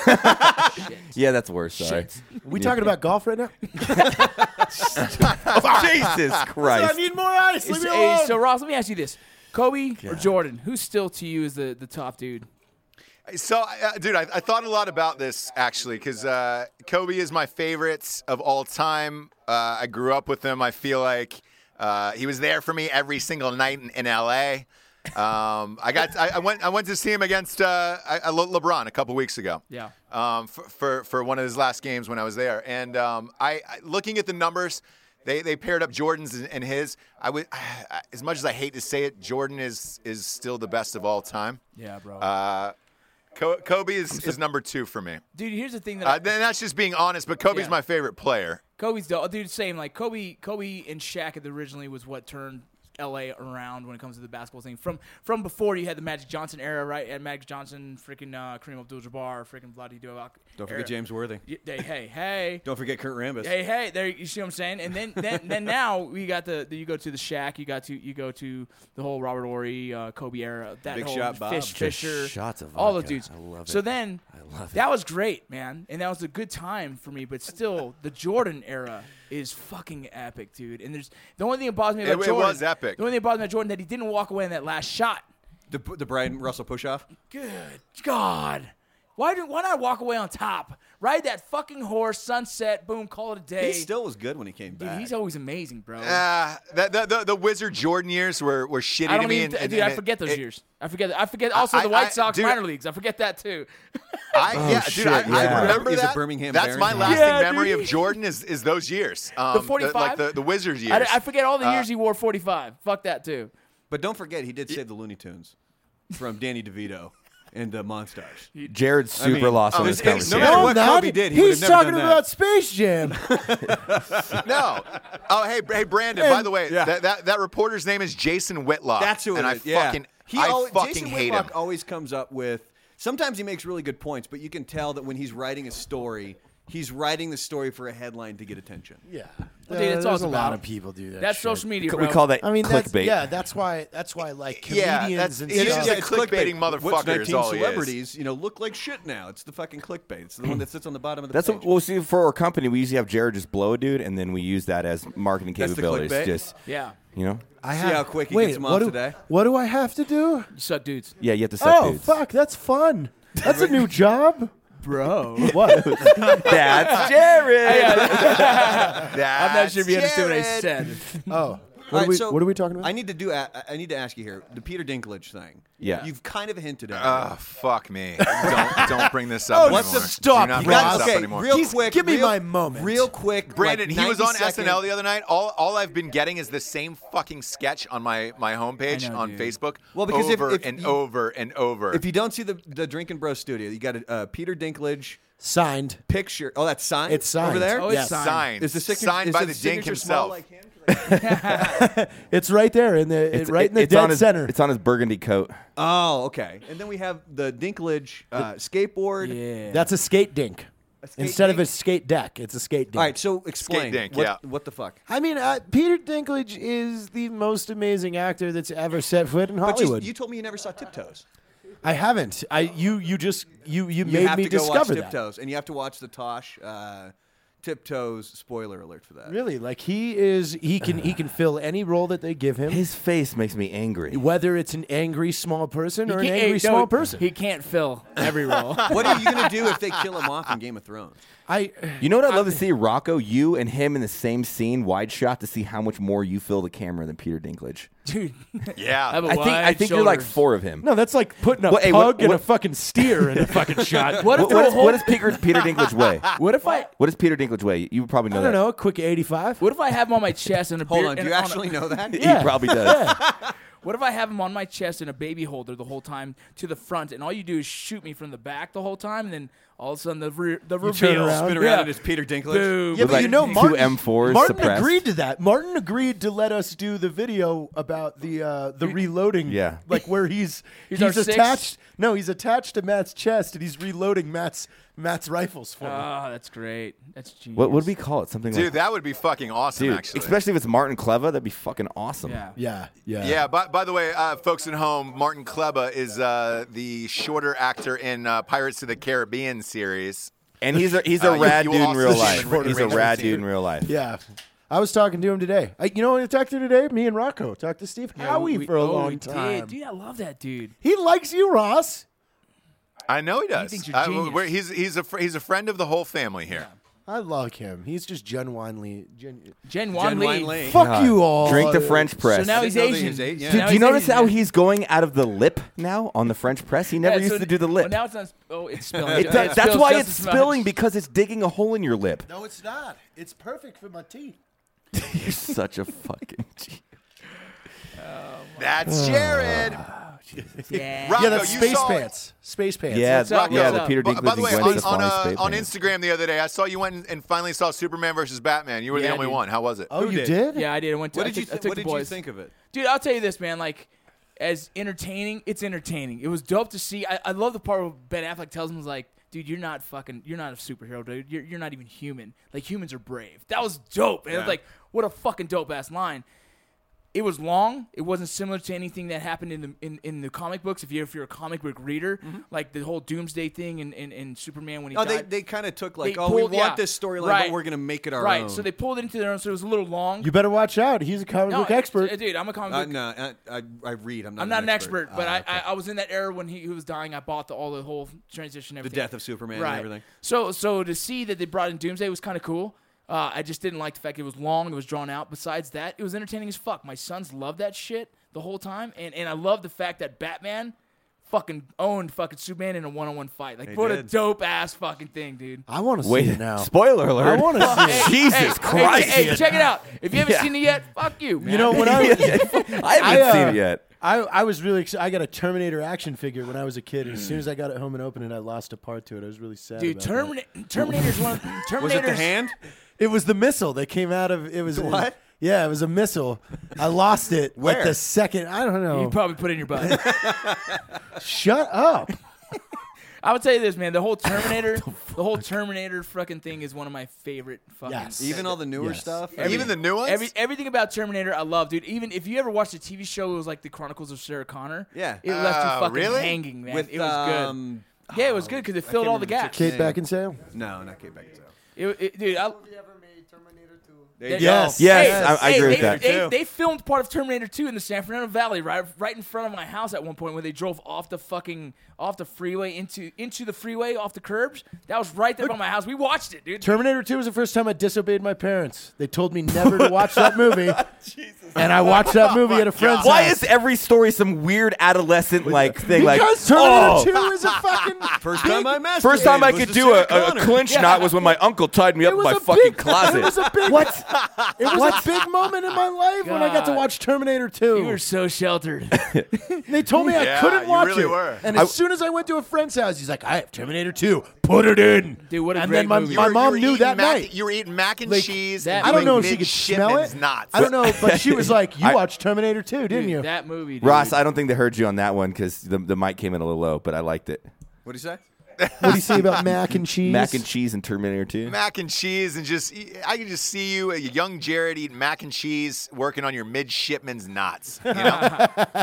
Shit. Yeah, that's worse. Sorry. Shit. we talking about golf right now? Jesus Christ. need more ice. It's- hey, so Ross, let me ask you this: Kobe or Jordan? Who's still to you is the, the top dude? So, uh, dude, I, I thought a lot about this actually because uh, Kobe is my favorite of all time. Uh, I grew up with him. I feel like uh, he was there for me every single night in, in L A. Um, I got, I, I went, I went to see him against uh, I, I, Le- LeBron a couple weeks ago. Yeah. Um, for, for for one of his last games when I was there, and um, I, I looking at the numbers. They, they paired up Jordan's and- and his. I would, as much as I hate to say it, Jordan is is still the best of all time. Yeah, bro. Uh, Co- Kobe is, is number two for me. dude, here's the thing that Uh, I, and that's just being honest, but Kobe's Yeah. my favorite player. Kobe's dope. Dude, same. Like Kobe, Kobe and Shaq originally was what turned L A around when it comes to the basketball thing. From from before you had the Magic Johnson era, right? And Magic Johnson, freaking uh, Kareem Abdul-Jabbar, freaking Vlade Divac. Don't forget era. James Worthy. Y- Hey, hey, hey. Don't forget Kurt Rambis. Hey, hey, there you see what I'm saying? And then then, then now we got the, the you go to the Shaq, you got to you go to the whole Robert Horry, uh, Kobe era, that Big whole Shot Bob. Fish Just Fisher, shots of all the vodka. dudes. I love So it. then I love it. that was great, man. And that was a good time for me, but still the Jordan era is fucking epic, dude. And there's the only thing that bothers me about It- it Jordan. was epic. The only thing that bothers me about Jordan that he didn't walk away in that last shot. The, the Brian Russell push off. Good God. Why do why not walk away on top? Ride that fucking horse, sunset, boom, call it a day. He still was good when he came Dude, back. he's always amazing, bro. Uh, the, the, the, the Wizard Jordan years were, were shitty I to don't me. even, and, and, dude, I and forget those it, years. I forget. I forget also I- the White I- Sox dude, minor leagues. I forget that too. I, Oh, yeah, shit, dude, I, I yeah. remember He's a that. Birmingham That's my Barons. lasting Yeah, memory dude. of Jordan is, is those years. Um, The forty-five? like the, the Wizard years. I, I forget all the Uh, years he wore forty-five. Fuck that too. But don't forget, he did save the Looney Tunes from Danny DeVito and the Monstars. Jared's super I mean, lost oh, in this it's- it's- conversation. no matter No, what I'm not. Kobe did, he He's would have never talking done about that. Space Jam. No. Oh, hey, hey, Brandon. And- by the way, Yeah. that, that that reporter's name is Jason Whitlock. That's who it and is. I yeah. fucking, he I always, fucking Jason hate Whitlock him. always comes up with. Sometimes he makes really good points, but you can tell that when he's writing a story, he's writing the story for a headline to get attention. Yeah, Well, dude, it's all there's a it's lot about. of people do that. That's shit. social media, We bro. call that I mean, that's, clickbait. yeah, that's why. That's why, like Yeah, comedians that's- and it is stuff. a clickbaiting motherfucker What's is nineteen all he is. celebrities, you know, look like shit now. It's the fucking clickbait. It's the one that sits on the bottom of the That's page. what we'll see for our company. We usually have Jared just blow a dude, and then we use that as marketing That's the capabilities. clickbait? Just Yeah, you know, I See have, how quick he wait, gets them what off do, today? What do I have to do? you suck dudes, yeah, you have to suck Oh, dudes. fuck, that's fun. That's a new job. bro. What? That's Jared. I'm not sure if you understood what I said. Oh, All what, right, are we, so what are we talking about? I need to do. a- I need to ask you here the Peter Dinklage thing. Yeah. you've kind of hinted at. Oh, it. fuck me. Don't, don't bring this up Oh, anymore. what's the- stop. Do not You bring got- this okay, up anymore. real He's- quick. give me real- my moment. Real quick, Brandon, like he was on ninety S N L second- the other night. All all I've been getting is the same fucking sketch on my, my homepage I know, on dude. Facebook. Well, because if- over if and you- over and over. If you don't see the the Drinking Bro studio, you got a uh, Peter Dinklage Signed. picture. Oh, that's signed. It's signed. over there. Oh, it's Yes. signed. signed, Is the signature, signed is by the the Dink signature small himself. like him? It's right there in the It's right it- in the it's on dead his, center. It's on his burgundy coat. Oh, okay. And then we have the Dinklage uh, skateboard. Yeah, That's a skate dink. skate Instead of dink? a skate deck, it's a skate dink. All right, so explain. dink, what, yeah. what the fuck? I mean, uh, Peter Dinklage is the most amazing actor that's ever set foot in But you, Hollywood. you told me you never saw Tiptoes. I haven't. I you you just you you, You made have me to go watch discover that. Tiptoes, and you have to watch the Tosh uh, Tiptoes spoiler alert for that. Really, like he is. He can he can fill any role that they give him, His face makes me angry. whether it's an angry small person He or an can't- angry hey, no, small person. He can't fill every role. What are you gonna do if they kill him off in Game of Thrones? I You know what I'd love to see? Rocco, you and him in the same scene, wide shot, to see how much more you fill the camera than Peter Dinklage. Dude, Yeah. I have a I think I wide think you're like shoulders. four of him. no, that's like putting a What- hey, pug what- and a what- fucking steer in a fucking shot. What if What, the what, is, whole- what does Peter, Peter Dinklage weigh? What if I? What does Peter Dinklage weigh? You probably know I don't that. know, a quick eighty-five. What if I have him on my chest and a Hold beer- on, do and you on a- actually know that? He probably does. What if I have him on my chest in a baby holder the whole time to the front, and all you do is shoot me from the back the whole time, and then all of a sudden the re- the turn reveal, around. Spin around yeah. and it's Peter Dinklage. Boom. Yeah, With but like you know, two Martin, M fours Martin suppressed. agreed to that. Martin agreed to let us do the video about the uh, the reloading. Yeah. like where he's He's he's, our six? attached. No, he's attached to Matt's chest, and he's reloading Matt's Matt's rifles for him. Oh, that's great. That's genius. What would we call it? Something Dude, like that would be fucking awesome, dude, actually. especially if it's Martin Kleva, that'd be fucking awesome. Yeah. Yeah, yeah, Yeah, by, by the way, uh, folks at home, Martin Kleba is uh, the shorter actor in uh, Pirates of the Caribbean series. And he's a he's a Uh, you- rad you dude in also real see life. him in He's a Rachel rad Seaver. dude in real life. yeah. I was talking to him today. I, you know what I talked to today? Me and Rocco talked to Steve Yeah, Howie we- for a oh, long we time. Did. Dude, I love that dude. He likes you, Ross. I know he does. thinks you're Uh, genius. we're- he's he's a fr- he's a friend of the whole family here. I like him. He's just genuinely. Gen- Jen Wan Jen Lee. Wan Lee. Fuck God. you all. Drink the French press. So now I he's didn't know that Asian. he's Asian, yeah. Dude, Now do you he's notice Asian, how man. he's going out of the lip now on the French press? He never Yeah, used so- to do the well, lip. now it's not. Oh, it's spilling. It It does- that's spills why just it's as much. spilling, because it's digging a hole in your lip. No, it's not. It's perfect for my teeth. You're such a fucking G. That's Jared. Yeah. Rocco, Yeah, that's you space saw- pants. Space pants. Yeah, What's up? yeah, What's the up? Peter By, Dinklage by the way, Gwen on, on, Stefani uh, space on pants. Instagram the other day, I saw you went and, and finally saw Superman versus Batman. You were the Yeah, only dude. one. How was it? Oh, Who you did? did? Yeah, I did. I went to. What I did you took, I th- took What the did you boys. think of it? Dude, I'll tell you this, man. Like, as entertaining, it's entertaining. It was dope to see. I, I love the part where Ben Affleck tells him, was like, dude, you're not fucking, you're not a superhero, dude. You're, you're not even human. Like, humans are brave. That was dope. And it was Yeah. like, what a fucking dope ass line. It was long. It wasn't similar to anything that happened in the in, in the comic books. If you're if you're a comic book reader, mm-hmm. like the whole Doomsday thing and, and, and Superman when he oh, died. they they kind of took like, They oh, pulled- we want yeah. this storyline, Right. but we're gonna make it our right. own. So they pulled it into their own. So it was a little long. You better watch out. He's a comic no, book expert. uh, dude. I'm a comic Uh, book. no, I, I, I read. I'm not. I'm not an expert, but Ah, I, okay. I I was in that era when he, he was dying. I bought the, all the whole transition, the everything. death of Superman right. and everything. So so to see that they brought in Doomsday was kind of cool. Uh, I just didn't like the fact it was long, it was drawn out. Besides that, it was entertaining as fuck. My sons loved that shit the whole time, and and I love the fact that Batman fucking owned fucking Superman in a one-on-one fight. Like They what a did. dope ass fucking thing, dude. I want to see Wait, it now. spoiler alert. I want to see it. Hey, Jesus hey, Christ. Hey, hey, check it out. If you haven't Yeah. seen it yet, fuck you, man. You know, when I I was, haven't I, uh, seen it yet. I, I was really excited. I got a Terminator action figure when I was a kid. And as soon as I got it home and opened it, I lost a part to it. I was really sad. Dude, about that. Termina- Terminator's one of Terminator's Was it the hand? It was the missile that came out of it. Was The what? Yeah, it was a missile. I lost it Where? at the second. I don't know. You probably put it in your butt. Shut up. I would tell you this, man. The whole Terminator, the whole Terminator fucking thing is one of my favorite fucking. Yes. Even all the newer Yes. stuff. Every- Even the new ones? Every, everything about Terminator, I love, dude. Even if you ever watched a T V show, it was like the Chronicles of Sarah Connor. Yeah. it left you Oh, fucking really? hanging, man. with it was um, good. Yeah, it was good because it I filled can't all the remember the gaps. chick's Kate name. Beckinsale. No, not Kate Beckinsale. It, it, dude, I, There you Yes. go. Yes, I, I Hey, agree they, with that. They, they filmed part of Terminator two in the San Fernando Valley, right, right in front of my house at one point, where they drove off the fucking off the freeway into into the freeway off the curbs. That was right there by my house. We watched it, dude. Terminator two was the first time I disobeyed my parents. They told me never to watch that movie. And I watched that movie at a friend's Why house. is every story some weird adolescent like thing? Like, Because Terminator oh, two is a fucking First time I masturbated. first time I was could to do a, Sarah a, a Connor. clinch knot was when my uncle tied me up It in was my a fucking big- closet. It was a big what? It was a big moment in my life when I got to God. watch Terminator two. You were so sheltered. They told me I Yeah, couldn't you watch really it. were. And as soon as I went to a friend's house, he's like, "I have Terminator two. Put it in." Dude, what a and great then my, movie. my You were- you mom were knew eating that mac, night. You were eating mac and Like, cheese. that- and I don't know if doing she could smell it. midshipman's knots. I don't know, but she was like, "You I- watched Terminator two, didn't Dude, you?" That movie, dude. Ross, I don't think they heard you on that one because the, the mic came in a little low, but I liked it. What do you say? What do you say about mac and cheese? Mac and cheese and Terminator two. Mac and cheese, and just I can just see you, a young Jared, eating mac and cheese, working on your midshipman's knots. You know,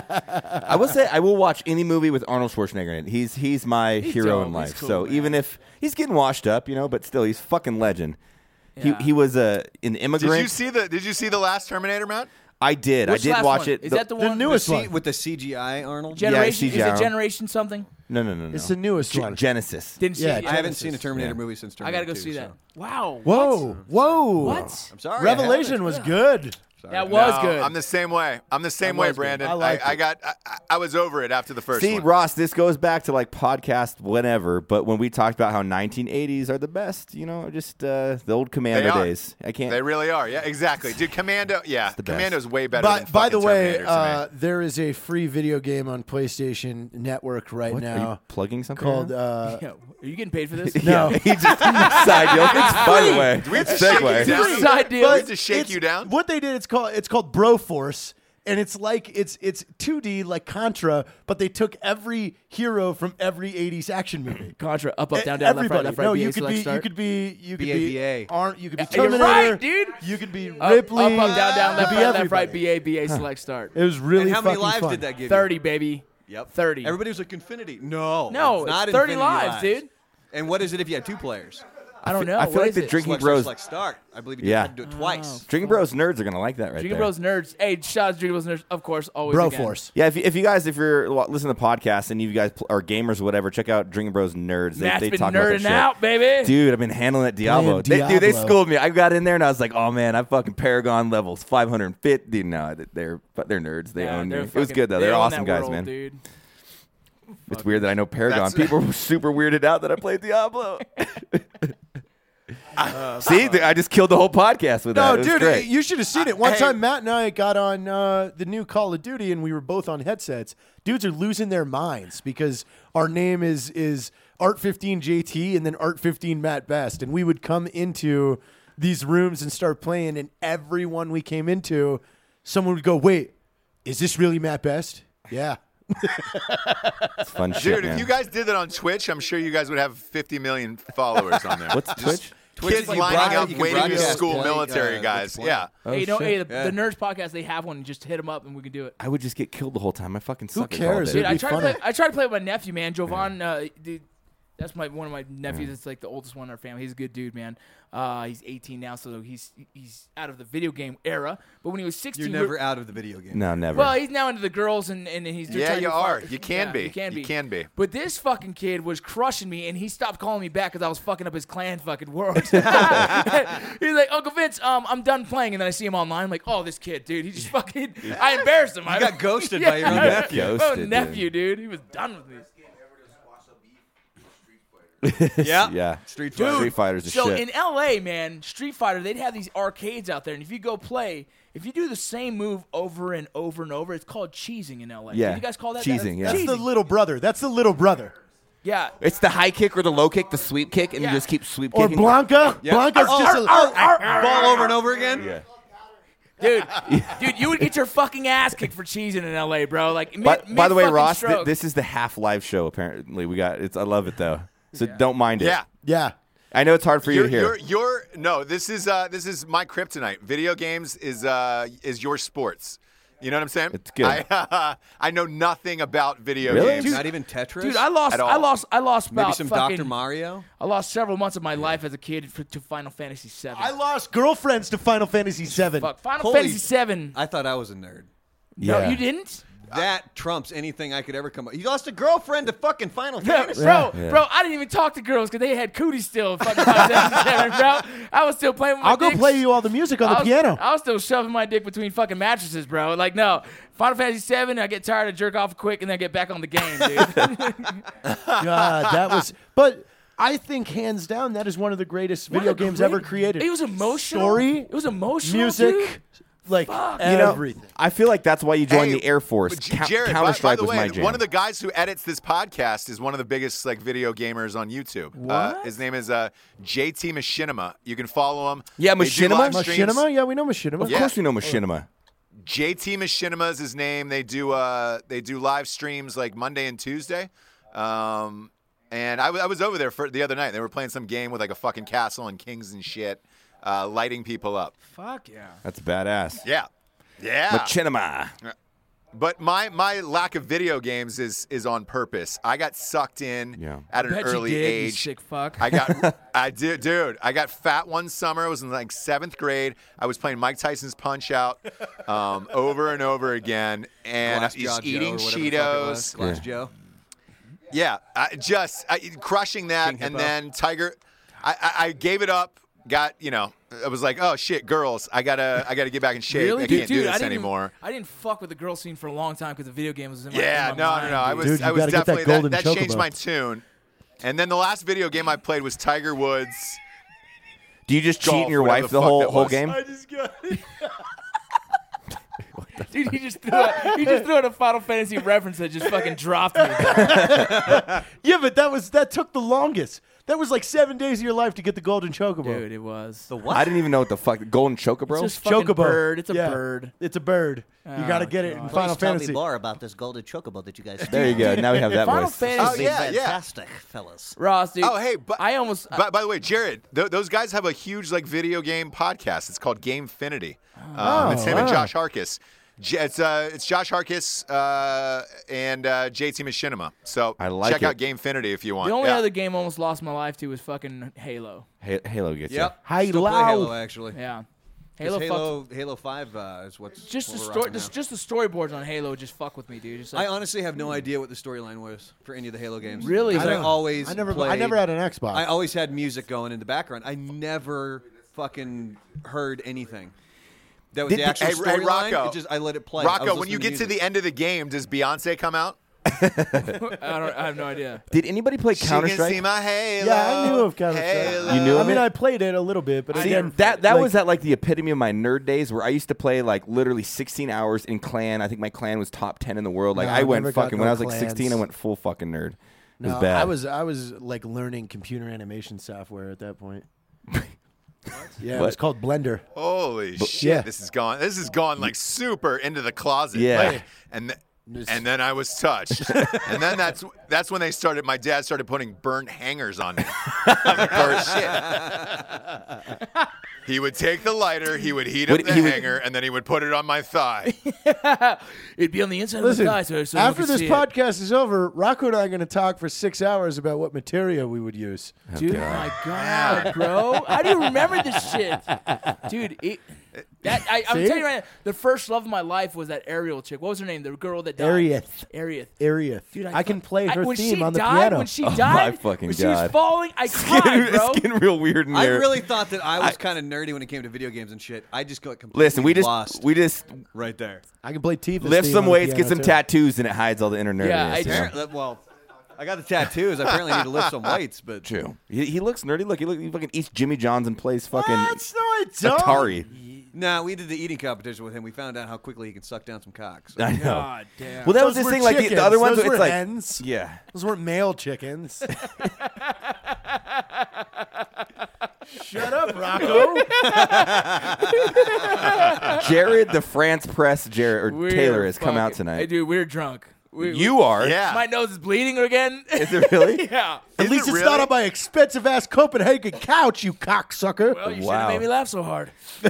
I will say I will watch any movie with Arnold Schwarzenegger in it. He's he's my He's hero dope. in He's life. cool, so man. even if he's getting washed up, you know, but still he's fucking legend. Yeah. He he was a an immigrant. did you see the Did you see the last Terminator, Matt? I did. Which I did last watch one? it. Is that the the one? newest C- one. with the C G I Arnold. Generation? Yeah, is it C G I. Generation something? No, no, no, no. It's the newest Ge- one. Genesis. Didn't see Yeah, it yet. I haven't seen a Terminator Yeah. movie since I Terminator gotta go two, see so. that. Wow. Whoa, whoa! What? I'm sorry. I Revelation haven't. was good. Sorry. That was No, good. I'm the same way. I'm the same That way, was good. Brandon. I liked I, I it. got. I, I was over it after the first See, one. Ross, this goes back to like podcast whatever, but when we talked about how nineteen eighties are the best, you know, just uh, the old Commando They are. days. I can't. They really are. Yeah, exactly. Dude, Commando. Yeah, the best. Commando's way better. By, than by the fucking way, Terminator to me. uh, there is a free video game on PlayStation Network right What? Are you now plugging something? called. now? Uh, Yeah. Are you getting paid for this? No. Yeah, he just side deal. By the way, we have to shake you segue. down? Side deal. We have to shake it's- you down. What they did, it's called it's called Broforce, and it's like it's it's two D like Contra, but they took every hero from every eighties action movie. Contra, up, up, down, down, left, right, Everybody. left, right, no, B A, you could select, be, you start. could be, you could B A, be, B A. Aren't you could be You're Terminator? right, dude. You could be Up, Ripley. Up, up, down, down, you left, could right, be left, right, everybody. B A, B A, select, start. It was really And how many fucking lives fun. did that give you? thirty, baby. Yep. thirty. Everybody was like Infinity. No. No, it's not it's thirty Infinity lives, dude. And what is it if you had two players? I don't know. I feel What like is the it? drinking Select, bros, Select, start. I believe you Yeah. had to do it twice. drinking bros nerds are gonna like that right Drinking there. Bros nerds. Hey, shout out to Drinking Bros nerds. Of course, always. again. Broforce. Yeah, if you, if you guys, if you're wa- listening to podcasts and you guys pl- are gamers or whatever, check out Drinking Bros Nerds. They, Matt's they been talk about that nerding shit. out, baby. Dude, I've been handling that Diablo. Playing They, dude, they Diablo. schooled me. I got in there and I was like, oh man, I'm fucking Paragon levels five hundred fifty. Dude, no, they're but they're nerds. They Yeah, own me. they're It was fucking- good though. they They're own awesome that guys, world, man. Dude. It's weird that I know Paragon. That's- People were super weirded out that I played Diablo. See, th- I just killed the whole podcast with that. No, It was dude, great. you should have seen it. One hey. time, Matt and I got on uh, the new Call of Duty, and we were both on headsets. Dudes are losing their minds because our name is is Art fifteen J T and then Art fifteen Matt Best, and we would come into these rooms and start playing, and everyone we came into, someone would go, "Wait, is this really Matt Best?" Yeah. It's fun shit, Dude, man. if you guys did that on Twitch, I'm sure you guys would have fifty million followers on there. What's Just- Twitch? kids you lining broadcast- up, you can waiting to broadcast school play, military uh, guys. what's the Yeah. Oh, hey, you know, shit. hey, the, Yeah. the Nerds podcast, they have one. Just hit them up and we can do it. I would just get killed the whole time. I fucking Who suck at Call cares, of Dude, Duty. I be tried to funny. play. I tried to play with my nephew, man. Jovan, uh, dude, that's my one of my nephews. It's like the oldest one in our family. He's a good dude, man. Uh, he's eighteen now, so he's he's out of the video game era. But when he was sixteen, You're we- never out of the video game. No, never. well, he's now into the girls, and, and he's Yeah, trying you to are. fuck- You can yeah, be. You can You be. can be. But this fucking kid was crushing me, and he stopped calling me back because I was fucking up his clan fucking world. He's like, Uncle Vince, um, I'm done playing, and then I see him online. I'm like, oh, this kid, dude, he just fucking. I embarrassed him. I got ghosted by your own I- nephew. My own Ghosted, nephew, dude. He was done with me. Yeah. yeah. Street Dude, Fighter. Street Fighter's a so shit. in L A, man, Street Fighter, they'd have these arcades out there, and if you go play, if you do the same move over and over and over, it's called cheesing in L A. Yeah. Can you guys call that Cheesing, yeah. That's Cheesing. the little brother. That's the little brother. Yeah. It's the high kick or the low kick, the sweep kick, and Yeah. you just keep sweep Or kicking. Blanca. Blanca's just a. Ball over and over again. Yeah. Dude, dude, you would get your fucking ass kicked for cheesing in L A, bro. Like, But mid, by the way, mid-fucking Ross, th- stroke. this is the half live show. Apparently, we got it's. I love it though, so don't mind it. Yeah. Yeah. I know it's hard for you You're, to hear. you're, you're, no, this is uh, this is my kryptonite. Video games is uh, is your sports. You know what I'm saying? It's good. I, I know nothing about video Really? games. Dude, Not even Tetris. Dude, I lost, At all. I lost, I lost Maybe about some fucking, Doctor Mario. I lost several months of my life as a kid for, to Final Fantasy seven. I lost girlfriends to Final Fantasy seven. Fuck, Final Holy- Fantasy seven. I thought I was a nerd. No, yeah. you didn't? That trumps anything I could ever come up. You lost a girlfriend to fucking Final No, Fantasy. bro, Yeah. bro, I didn't even talk to girls because they had cooties still. Fucking Final Fantasy seven, bro. I was still playing with my I'll go dicks. play you all the music on I the was, piano. I was still shoving my dick between fucking mattresses, bro. Like, no. Final Fantasy seven, I get tired, I jerk off quick, and then get back on the game, dude. God, that was. But I think hands down that is one of the greatest video One of the games great- ever created. It was emotional. Story, It was emotional, music, dude. like You know, everything. I feel like that's why you joined Hey, the Air Force. but J- Ca- Jared, by- Counter by, Strike the was way, my jam. one of the guys who edits this podcast is one of the biggest like video gamers on YouTube. Uh, What? his name is uh, J T Machinima. You can follow him. Yeah, They do Machinima? live streams. Machinima? Yeah, we know Machinima. of Yeah. course, we know Machinima. J T Machinima is his name. They do uh they do live streams like Monday and Tuesday. Um, and I, w- I was over there for the other night. They were playing some game with like a fucking castle and kings and shit, uh, lighting people up. Fuck yeah. That's badass. Yeah, yeah. Machinima. But my my lack of video games is is on purpose. I got sucked in Yeah. at an Bet early you did, you age. sick fuck. I got, I did, dude. I got fat one summer. I was in like seventh grade. I was playing Mike Tyson's Punch Out um, over and over again, and Glass he's Jaw Joe eating or whatever the fuck it was. Cheetos. Glass Yeah. Joe. Yeah, I just I, crushing that, King and Hippo. then Tiger. I, I, I gave it up. Got you know. I was like, oh shit, girls. I gotta I gotta get back in shape. Really? I Dude, can't dude, do I this didn't even- anymore. I didn't fuck with the girl scene for a long time because the video game was in my, Yeah, in my no, mind, no, no. I dude. was, Dude, you I was gotta get that definitely golden that, changed chocobo. my tune. And then the last video game I played was Tiger Woods. Do you just cheat Golf, on your whatever wife the the fuck whole that whole was. game? just got Dude, he just threw a, he just threw out a Final Fantasy reference that just fucking dropped me. Yeah, but that was that took the longest. That was like seven days of your life to get the golden chocobo. Dude, it was. The what? I didn't even know what the fuck. Golden Chocobro? It's just fucking Chocobo. bird. It's a Yeah. bird. It's a bird. you Oh, got to get it in God. Final Please tell Fantasy. me more about this golden chocobo that you guys there you go. Now we have that Final voice. Fantasy. Oh, It's been yeah, yeah. fantastic, fellas. Ross, dude. Oh, hey, but I almost. By, by the way, Jared, th- those guys have a huge like video game podcast. It's called Gamefinity. Um, it's him and wow. Josh Harkis. J- it's uh, it's Josh Harkis uh, and uh, J T Machinima. So I like check it. out Gamefinity if you want. the only Yeah. other game I almost lost my life to was fucking Halo. Ha- Halo gets Yep. Halo. Still play Halo actually. Yeah. 'Cause Halo, Halo, fucks. Halo Five uh, is what's Just what the we're story, rocking the, now. just the storyboards on Halo just fuck with me, dude. Just I like, honestly have no idea what the storyline was for any of the Halo games. Really? 'Cause I I, don't- always I never, I played- never had an Xbox. I always had music going in the background. I never fucking heard anything. That was Did the the- actual Hey, hey, storyline. Rocco. It just I let it play. I was Rocco, when listening you get to music. the end of the game, does Beyonce come out? I don't. I have no idea. Did anybody play Counter She can see Strike? my halo. yeah, I knew of Counter Halo. Strike. You knew I of mean, it? I played it a little bit, but I again, never- That that like- was at like the epitome of my nerd days, where I used to play like literally sixteen hours in clan. I think my clan was top ten in the world. Like No, I I went never got fucking no when I was like clans. sixteen. I went full fucking nerd. It was No, bad. I was I was like learning computer animation software at that point. Yeah, it was What? called Blender. Holy shit! yeah. This is gone. This is gone like super into the closet. Yeah. Like, and th- And then I was touched. And then that's that's when they started, my dad started putting burnt hangers on me. First shit. He would take the lighter, he would heat up Would- the he would- hanger, and then he would put it on my thigh. It'd be on the inside Listen, of the thigh, so so after you this see podcast is over, Rocco and I are going to talk for six hours about what material we would use. it. Dude, my God, bro. How do you remember this shit? Dude, it, that, I, I'm See? telling you right now, the first love of my life was that Ariel chick. What was her name? The girl that died. Arieth. Arieth. Arieth. Dude, I, can play her I, when theme she on the died, piano. When she Oh, my died, fucking when she was God. falling, I cried, bro. It's getting real weird in I there. really thought that I was kind of nerdy when it came to video games and shit. I just got completely Listen, we just lost we just right there. I can play Tifa's lift theme some on the weights, get piano, some too. tattoos, and it hides all the inner nerdiness. Yeah, I you know? Apparently, well, I got the tattoos. I apparently need to lift some weights, but True. He, he looks nerdy. Look, he, look, he fucking eats Jimmy John's and plays fucking What? No, I don't. Atari. nah, we did the eating competition with him. We found out how quickly he can suck down some cocks. I know. God damn. Well, that was Those his were thing. Like the, chickens. the other ones, Those it's were like hens. yeah. Those weren't male chickens. Shut up, Rocco. Jared, the France Press, Jared or We're Taylor has come out fucking- tonight. Hey, dude, we're drunk. We, you are. Yeah. My nose is bleeding again. Is it really? Yeah. At Is least it it's really? not on my expensive ass Copenhagen couch, you cocksucker. Well, you should Wow. have made me laugh so hard.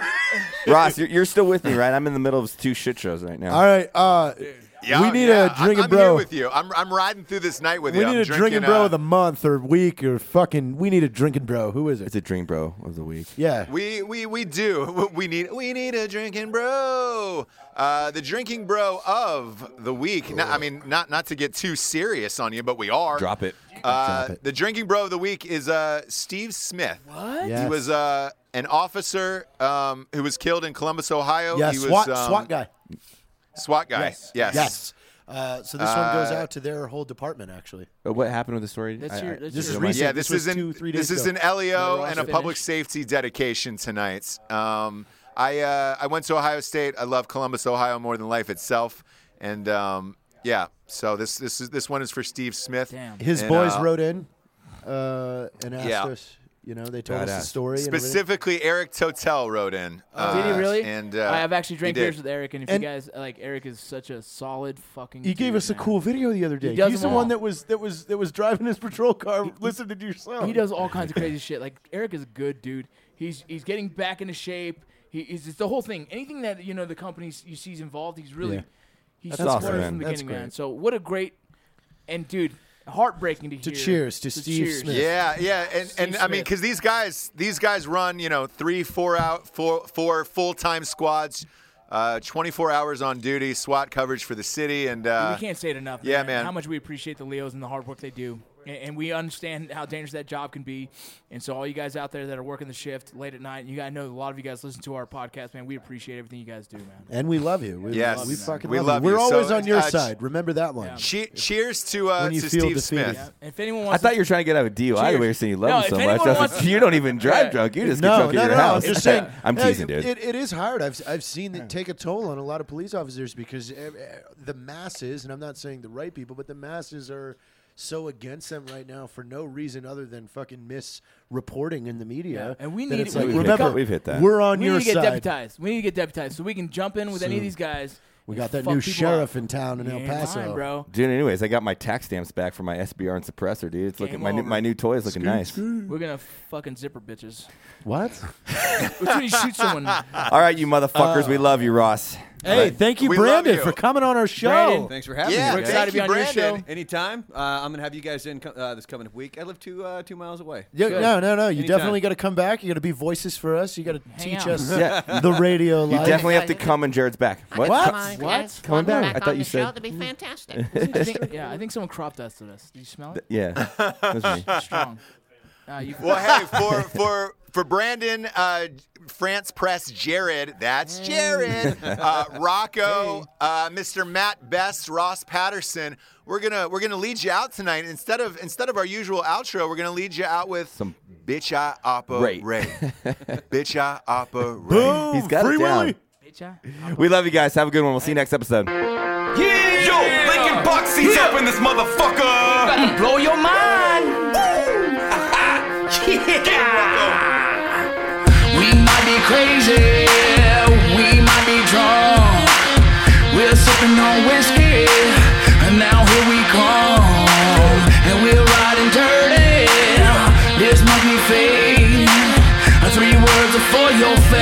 Ross, you're, you're still with me, right? I'm in the middle of two shit shows right now. All right, uh, Yeah, we need yeah, a drinking I'm, bro. I'm here with you. I'm, I'm riding through this night with we you. need I'm a drinking, drinking bro uh, of the month or week or fucking. We need a drinking bro. Who is it? It's a drink bro of the week. Yeah. We we we do. We need we need a drinking bro. Uh, the drinking bro of the week. Now, I mean, not not to get too serious on you, but we are. Drop it. Uh, Drop it. The drinking bro of the week is uh, Steve Smith. What? Yes. He was uh, an officer um, who was killed in Columbus, Ohio. Yeah, he was, SWAT, um, SWAT guy. SWAT guy. Yes. Yes. Yes. Uh, so this one goes Uh, out to their whole department, actually. Uh, what happened with the story? That's I- your- I- that's This your- is recent. Yeah, this, was is an two, three this days is ago. an L E O Ross and a finished. public safety dedication tonight. Um, I uh, I went to Ohio State. I love Columbus, Ohio more than life itself, and um, yeah. So this this is this one is for Steve Smith. Damn. His And, boys uh, wrote in uh, and asked Yeah. us. You know, they told us Badass. the story. and everything. Specifically, Eric Totel wrote in. Uh, Did he really? And uh, I have actually drank he did. beers with Eric, and if And- you guys like, Eric is such a solid fucking. He gave dude, us a man. cool video the other day. does He's the them one all. that was that was that was driving his patrol car, listening to your song. He does all kinds of crazy shit. Like Eric is a good dude. He's he's getting back into shape. He is it's the whole thing. Anything that you know the companies you see's involved, he's really Yeah. he's That's awesome, supportive man. from the That's beginning, man. great. So what a great and dude, heartbreaking to To hear. cheers to So Steve cheers. Smith. Yeah, yeah, and, and I mean, Smith. because these guys, these guys run, you know, three, four out, four, four full-time squads, uh, twenty-four hours on duty, SWAT coverage for the city, and uh, we can't say it enough. yeah, man, man. How much we appreciate the Leos and the hard work they do, and, and we understand how dangerous that job can be. And so, all you guys out there that are working the shift late at night, you guys know a lot of you guys listen to our podcast, man. We appreciate everything you guys do, man. And we love you. We, Yes. we fucking We love, love you. We're you. always So, on your uh, side. Remember that one. Yeah. che- cheers to uh, When you to feel Steve defeated. Smith. Yeah. And if anyone I wants, thought to, you were trying to get out of a deal. I Cheers. the way you're saying you love No, him if so much. anyone I was wants- like, you don't even drive Yeah. drunk. You just no, get drunk no, at your no. house. I'm just saying. I'm uh, teasing, dude. It, it is hard. I've I've seen it take a toll on a lot of police officers because uh, the masses, and I'm not saying the right people, but the masses are so against them right now for no reason other than fucking misreporting in the media. Yeah, and we that need- it's we like, need to remember, come- We've hit that. We're on we your need to get side. deputized. We need to get deputized so we can jump in with any of Soon. these guys. We and got that fuck new people sheriff up. in town in El Yeah, Paso, fine, bro. Dude, anyways, I got my tax stamps back for my S B R and suppressor, dude. It's looking Game my new, over. my new toy is looking nice. We're gonna fucking zipper bitches. What? Which when you shoot someone. All right, you motherfuckers, we love you, Ross. Hey, thank you, We love Brandon, you. for coming on our show. Brandon. Thanks for having Yeah, me. We're guys. excited to be thank on you, your Brandon. show. Anytime. Uh, I'm gonna have you guys in co- uh, this coming week. I live two uh, two miles away. Yeah, Good. no, no, no. You Anytime. definitely got to come back. You got to be voices for us. You got to Hang teach out. us Yeah. the radio You life. definitely have to come when Jared's back. What? What? Co- Come on, What? guys. Coming Welcome back. I thought on you the said- show. That'd be fantastic. I think, yeah, I think someone crop dusted us. Did you smell it? Yeah, that was me. Strong. Uh, you, Well, hey, for for for Brandon, uh, France Press, Jared, that's Jared, uh, Rocco, uh, Mister Matt Best, Ross Patterson. We're gonna we're gonna lead you out tonight. Instead of instead of our usual outro, we're gonna lead you out with Some bitch I Ray. operate, bitch I operate. Boom! He's got Free it down. Willy. bitch, huh? We love you guys. Have a good one. We'll see you next episode. Yo, Lincoln box seats up in this motherfucker. Blow your mind. We might be crazy, we might be drunk. We're sipping on whiskey.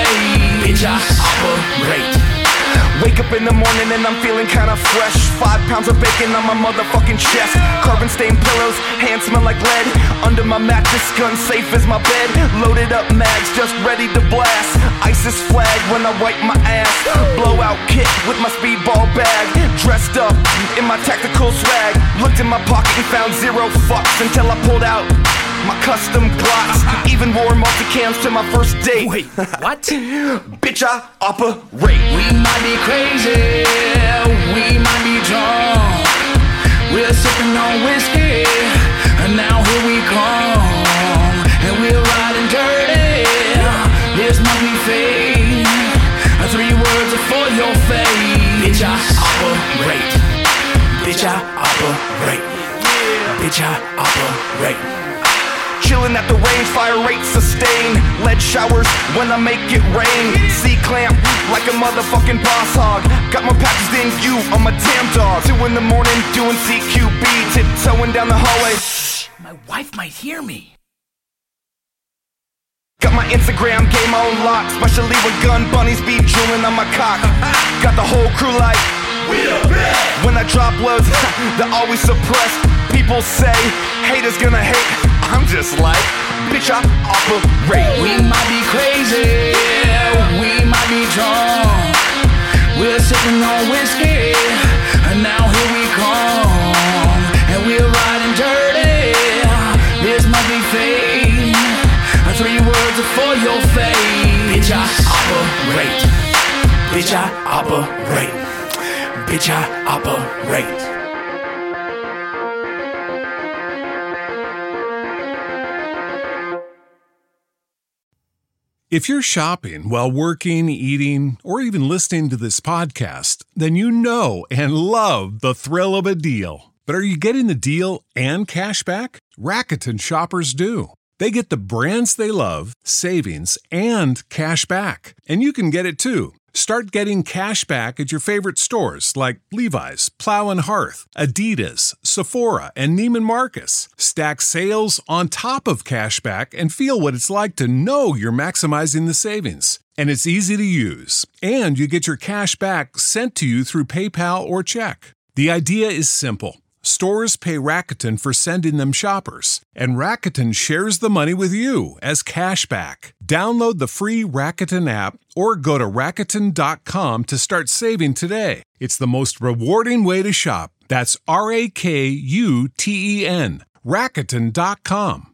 fade. Bitch, I operate. Wake up in the morning and I'm feeling kinda fresh. Five pounds of bacon on my motherfucking chest. Carbon stained pillows, hands smell like lead. Under my mattress, gun safe as my bed. Loaded up mags, just ready to blast. ISIS flag when I wipe my ass. Blowout kit with my speedball bag. Dressed up in my tactical swag. Looked in my pocket and found zero fucks until I pulled out my custom Glocks. Even wore multicams to my first date. Wait, what? Bitch, I operate. We might be crazy, we might be drunk. We're sipping on whiskey, and now here we come. And we're riding dirty, this might be fate. Three words are for your fate. Bitch, I operate. Bitch, I operate. Bitch, I operate. Chillin' at the range, fire rate sustain. Lead showers when I make it rain. C-clamp like a motherfucking boss hog. Got more patches than you on my damn dog. Two in the morning doing C Q B. Tiptoeing down the hallway. My wife might hear me. Got my Instagram game on lock. Especially when gun bunnies be drooling on my cock. Got the whole crew like when I drop loads, they're always suppressed. People say haters gonna hate. I'm just like, bitch, I operate. We might be crazy, we might be drunk. We're sipping on whiskey, and now here we come. And we're riding dirty, this might be fate. Three words are for your fate. Bitch, I operate. Bitch, I operate. Bitch, I operate. If you're shopping while working, eating, or even listening to this podcast, then you know and love the thrill of a deal. But are you getting the deal and cash back? Rakuten shoppers do. They get the brands they love, savings, and cash back. And you can get it too. Start getting cash back at your favorite stores like Levi's, Plow and Hearth, Adidas, Sephora, and Neiman Marcus. Stack sales on top of cash back and feel what it's like to know you're maximizing the savings. And it's easy to use. And you get your cash back sent to you through PayPal or check. The idea is simple. Stores pay Rakuten for sending them shoppers, and Rakuten shares the money with you as cash back. Download the free Rakuten app or go to Rakuten dot com to start saving today. It's the most rewarding way to shop. That's R A K U T E N. Rakuten dot com.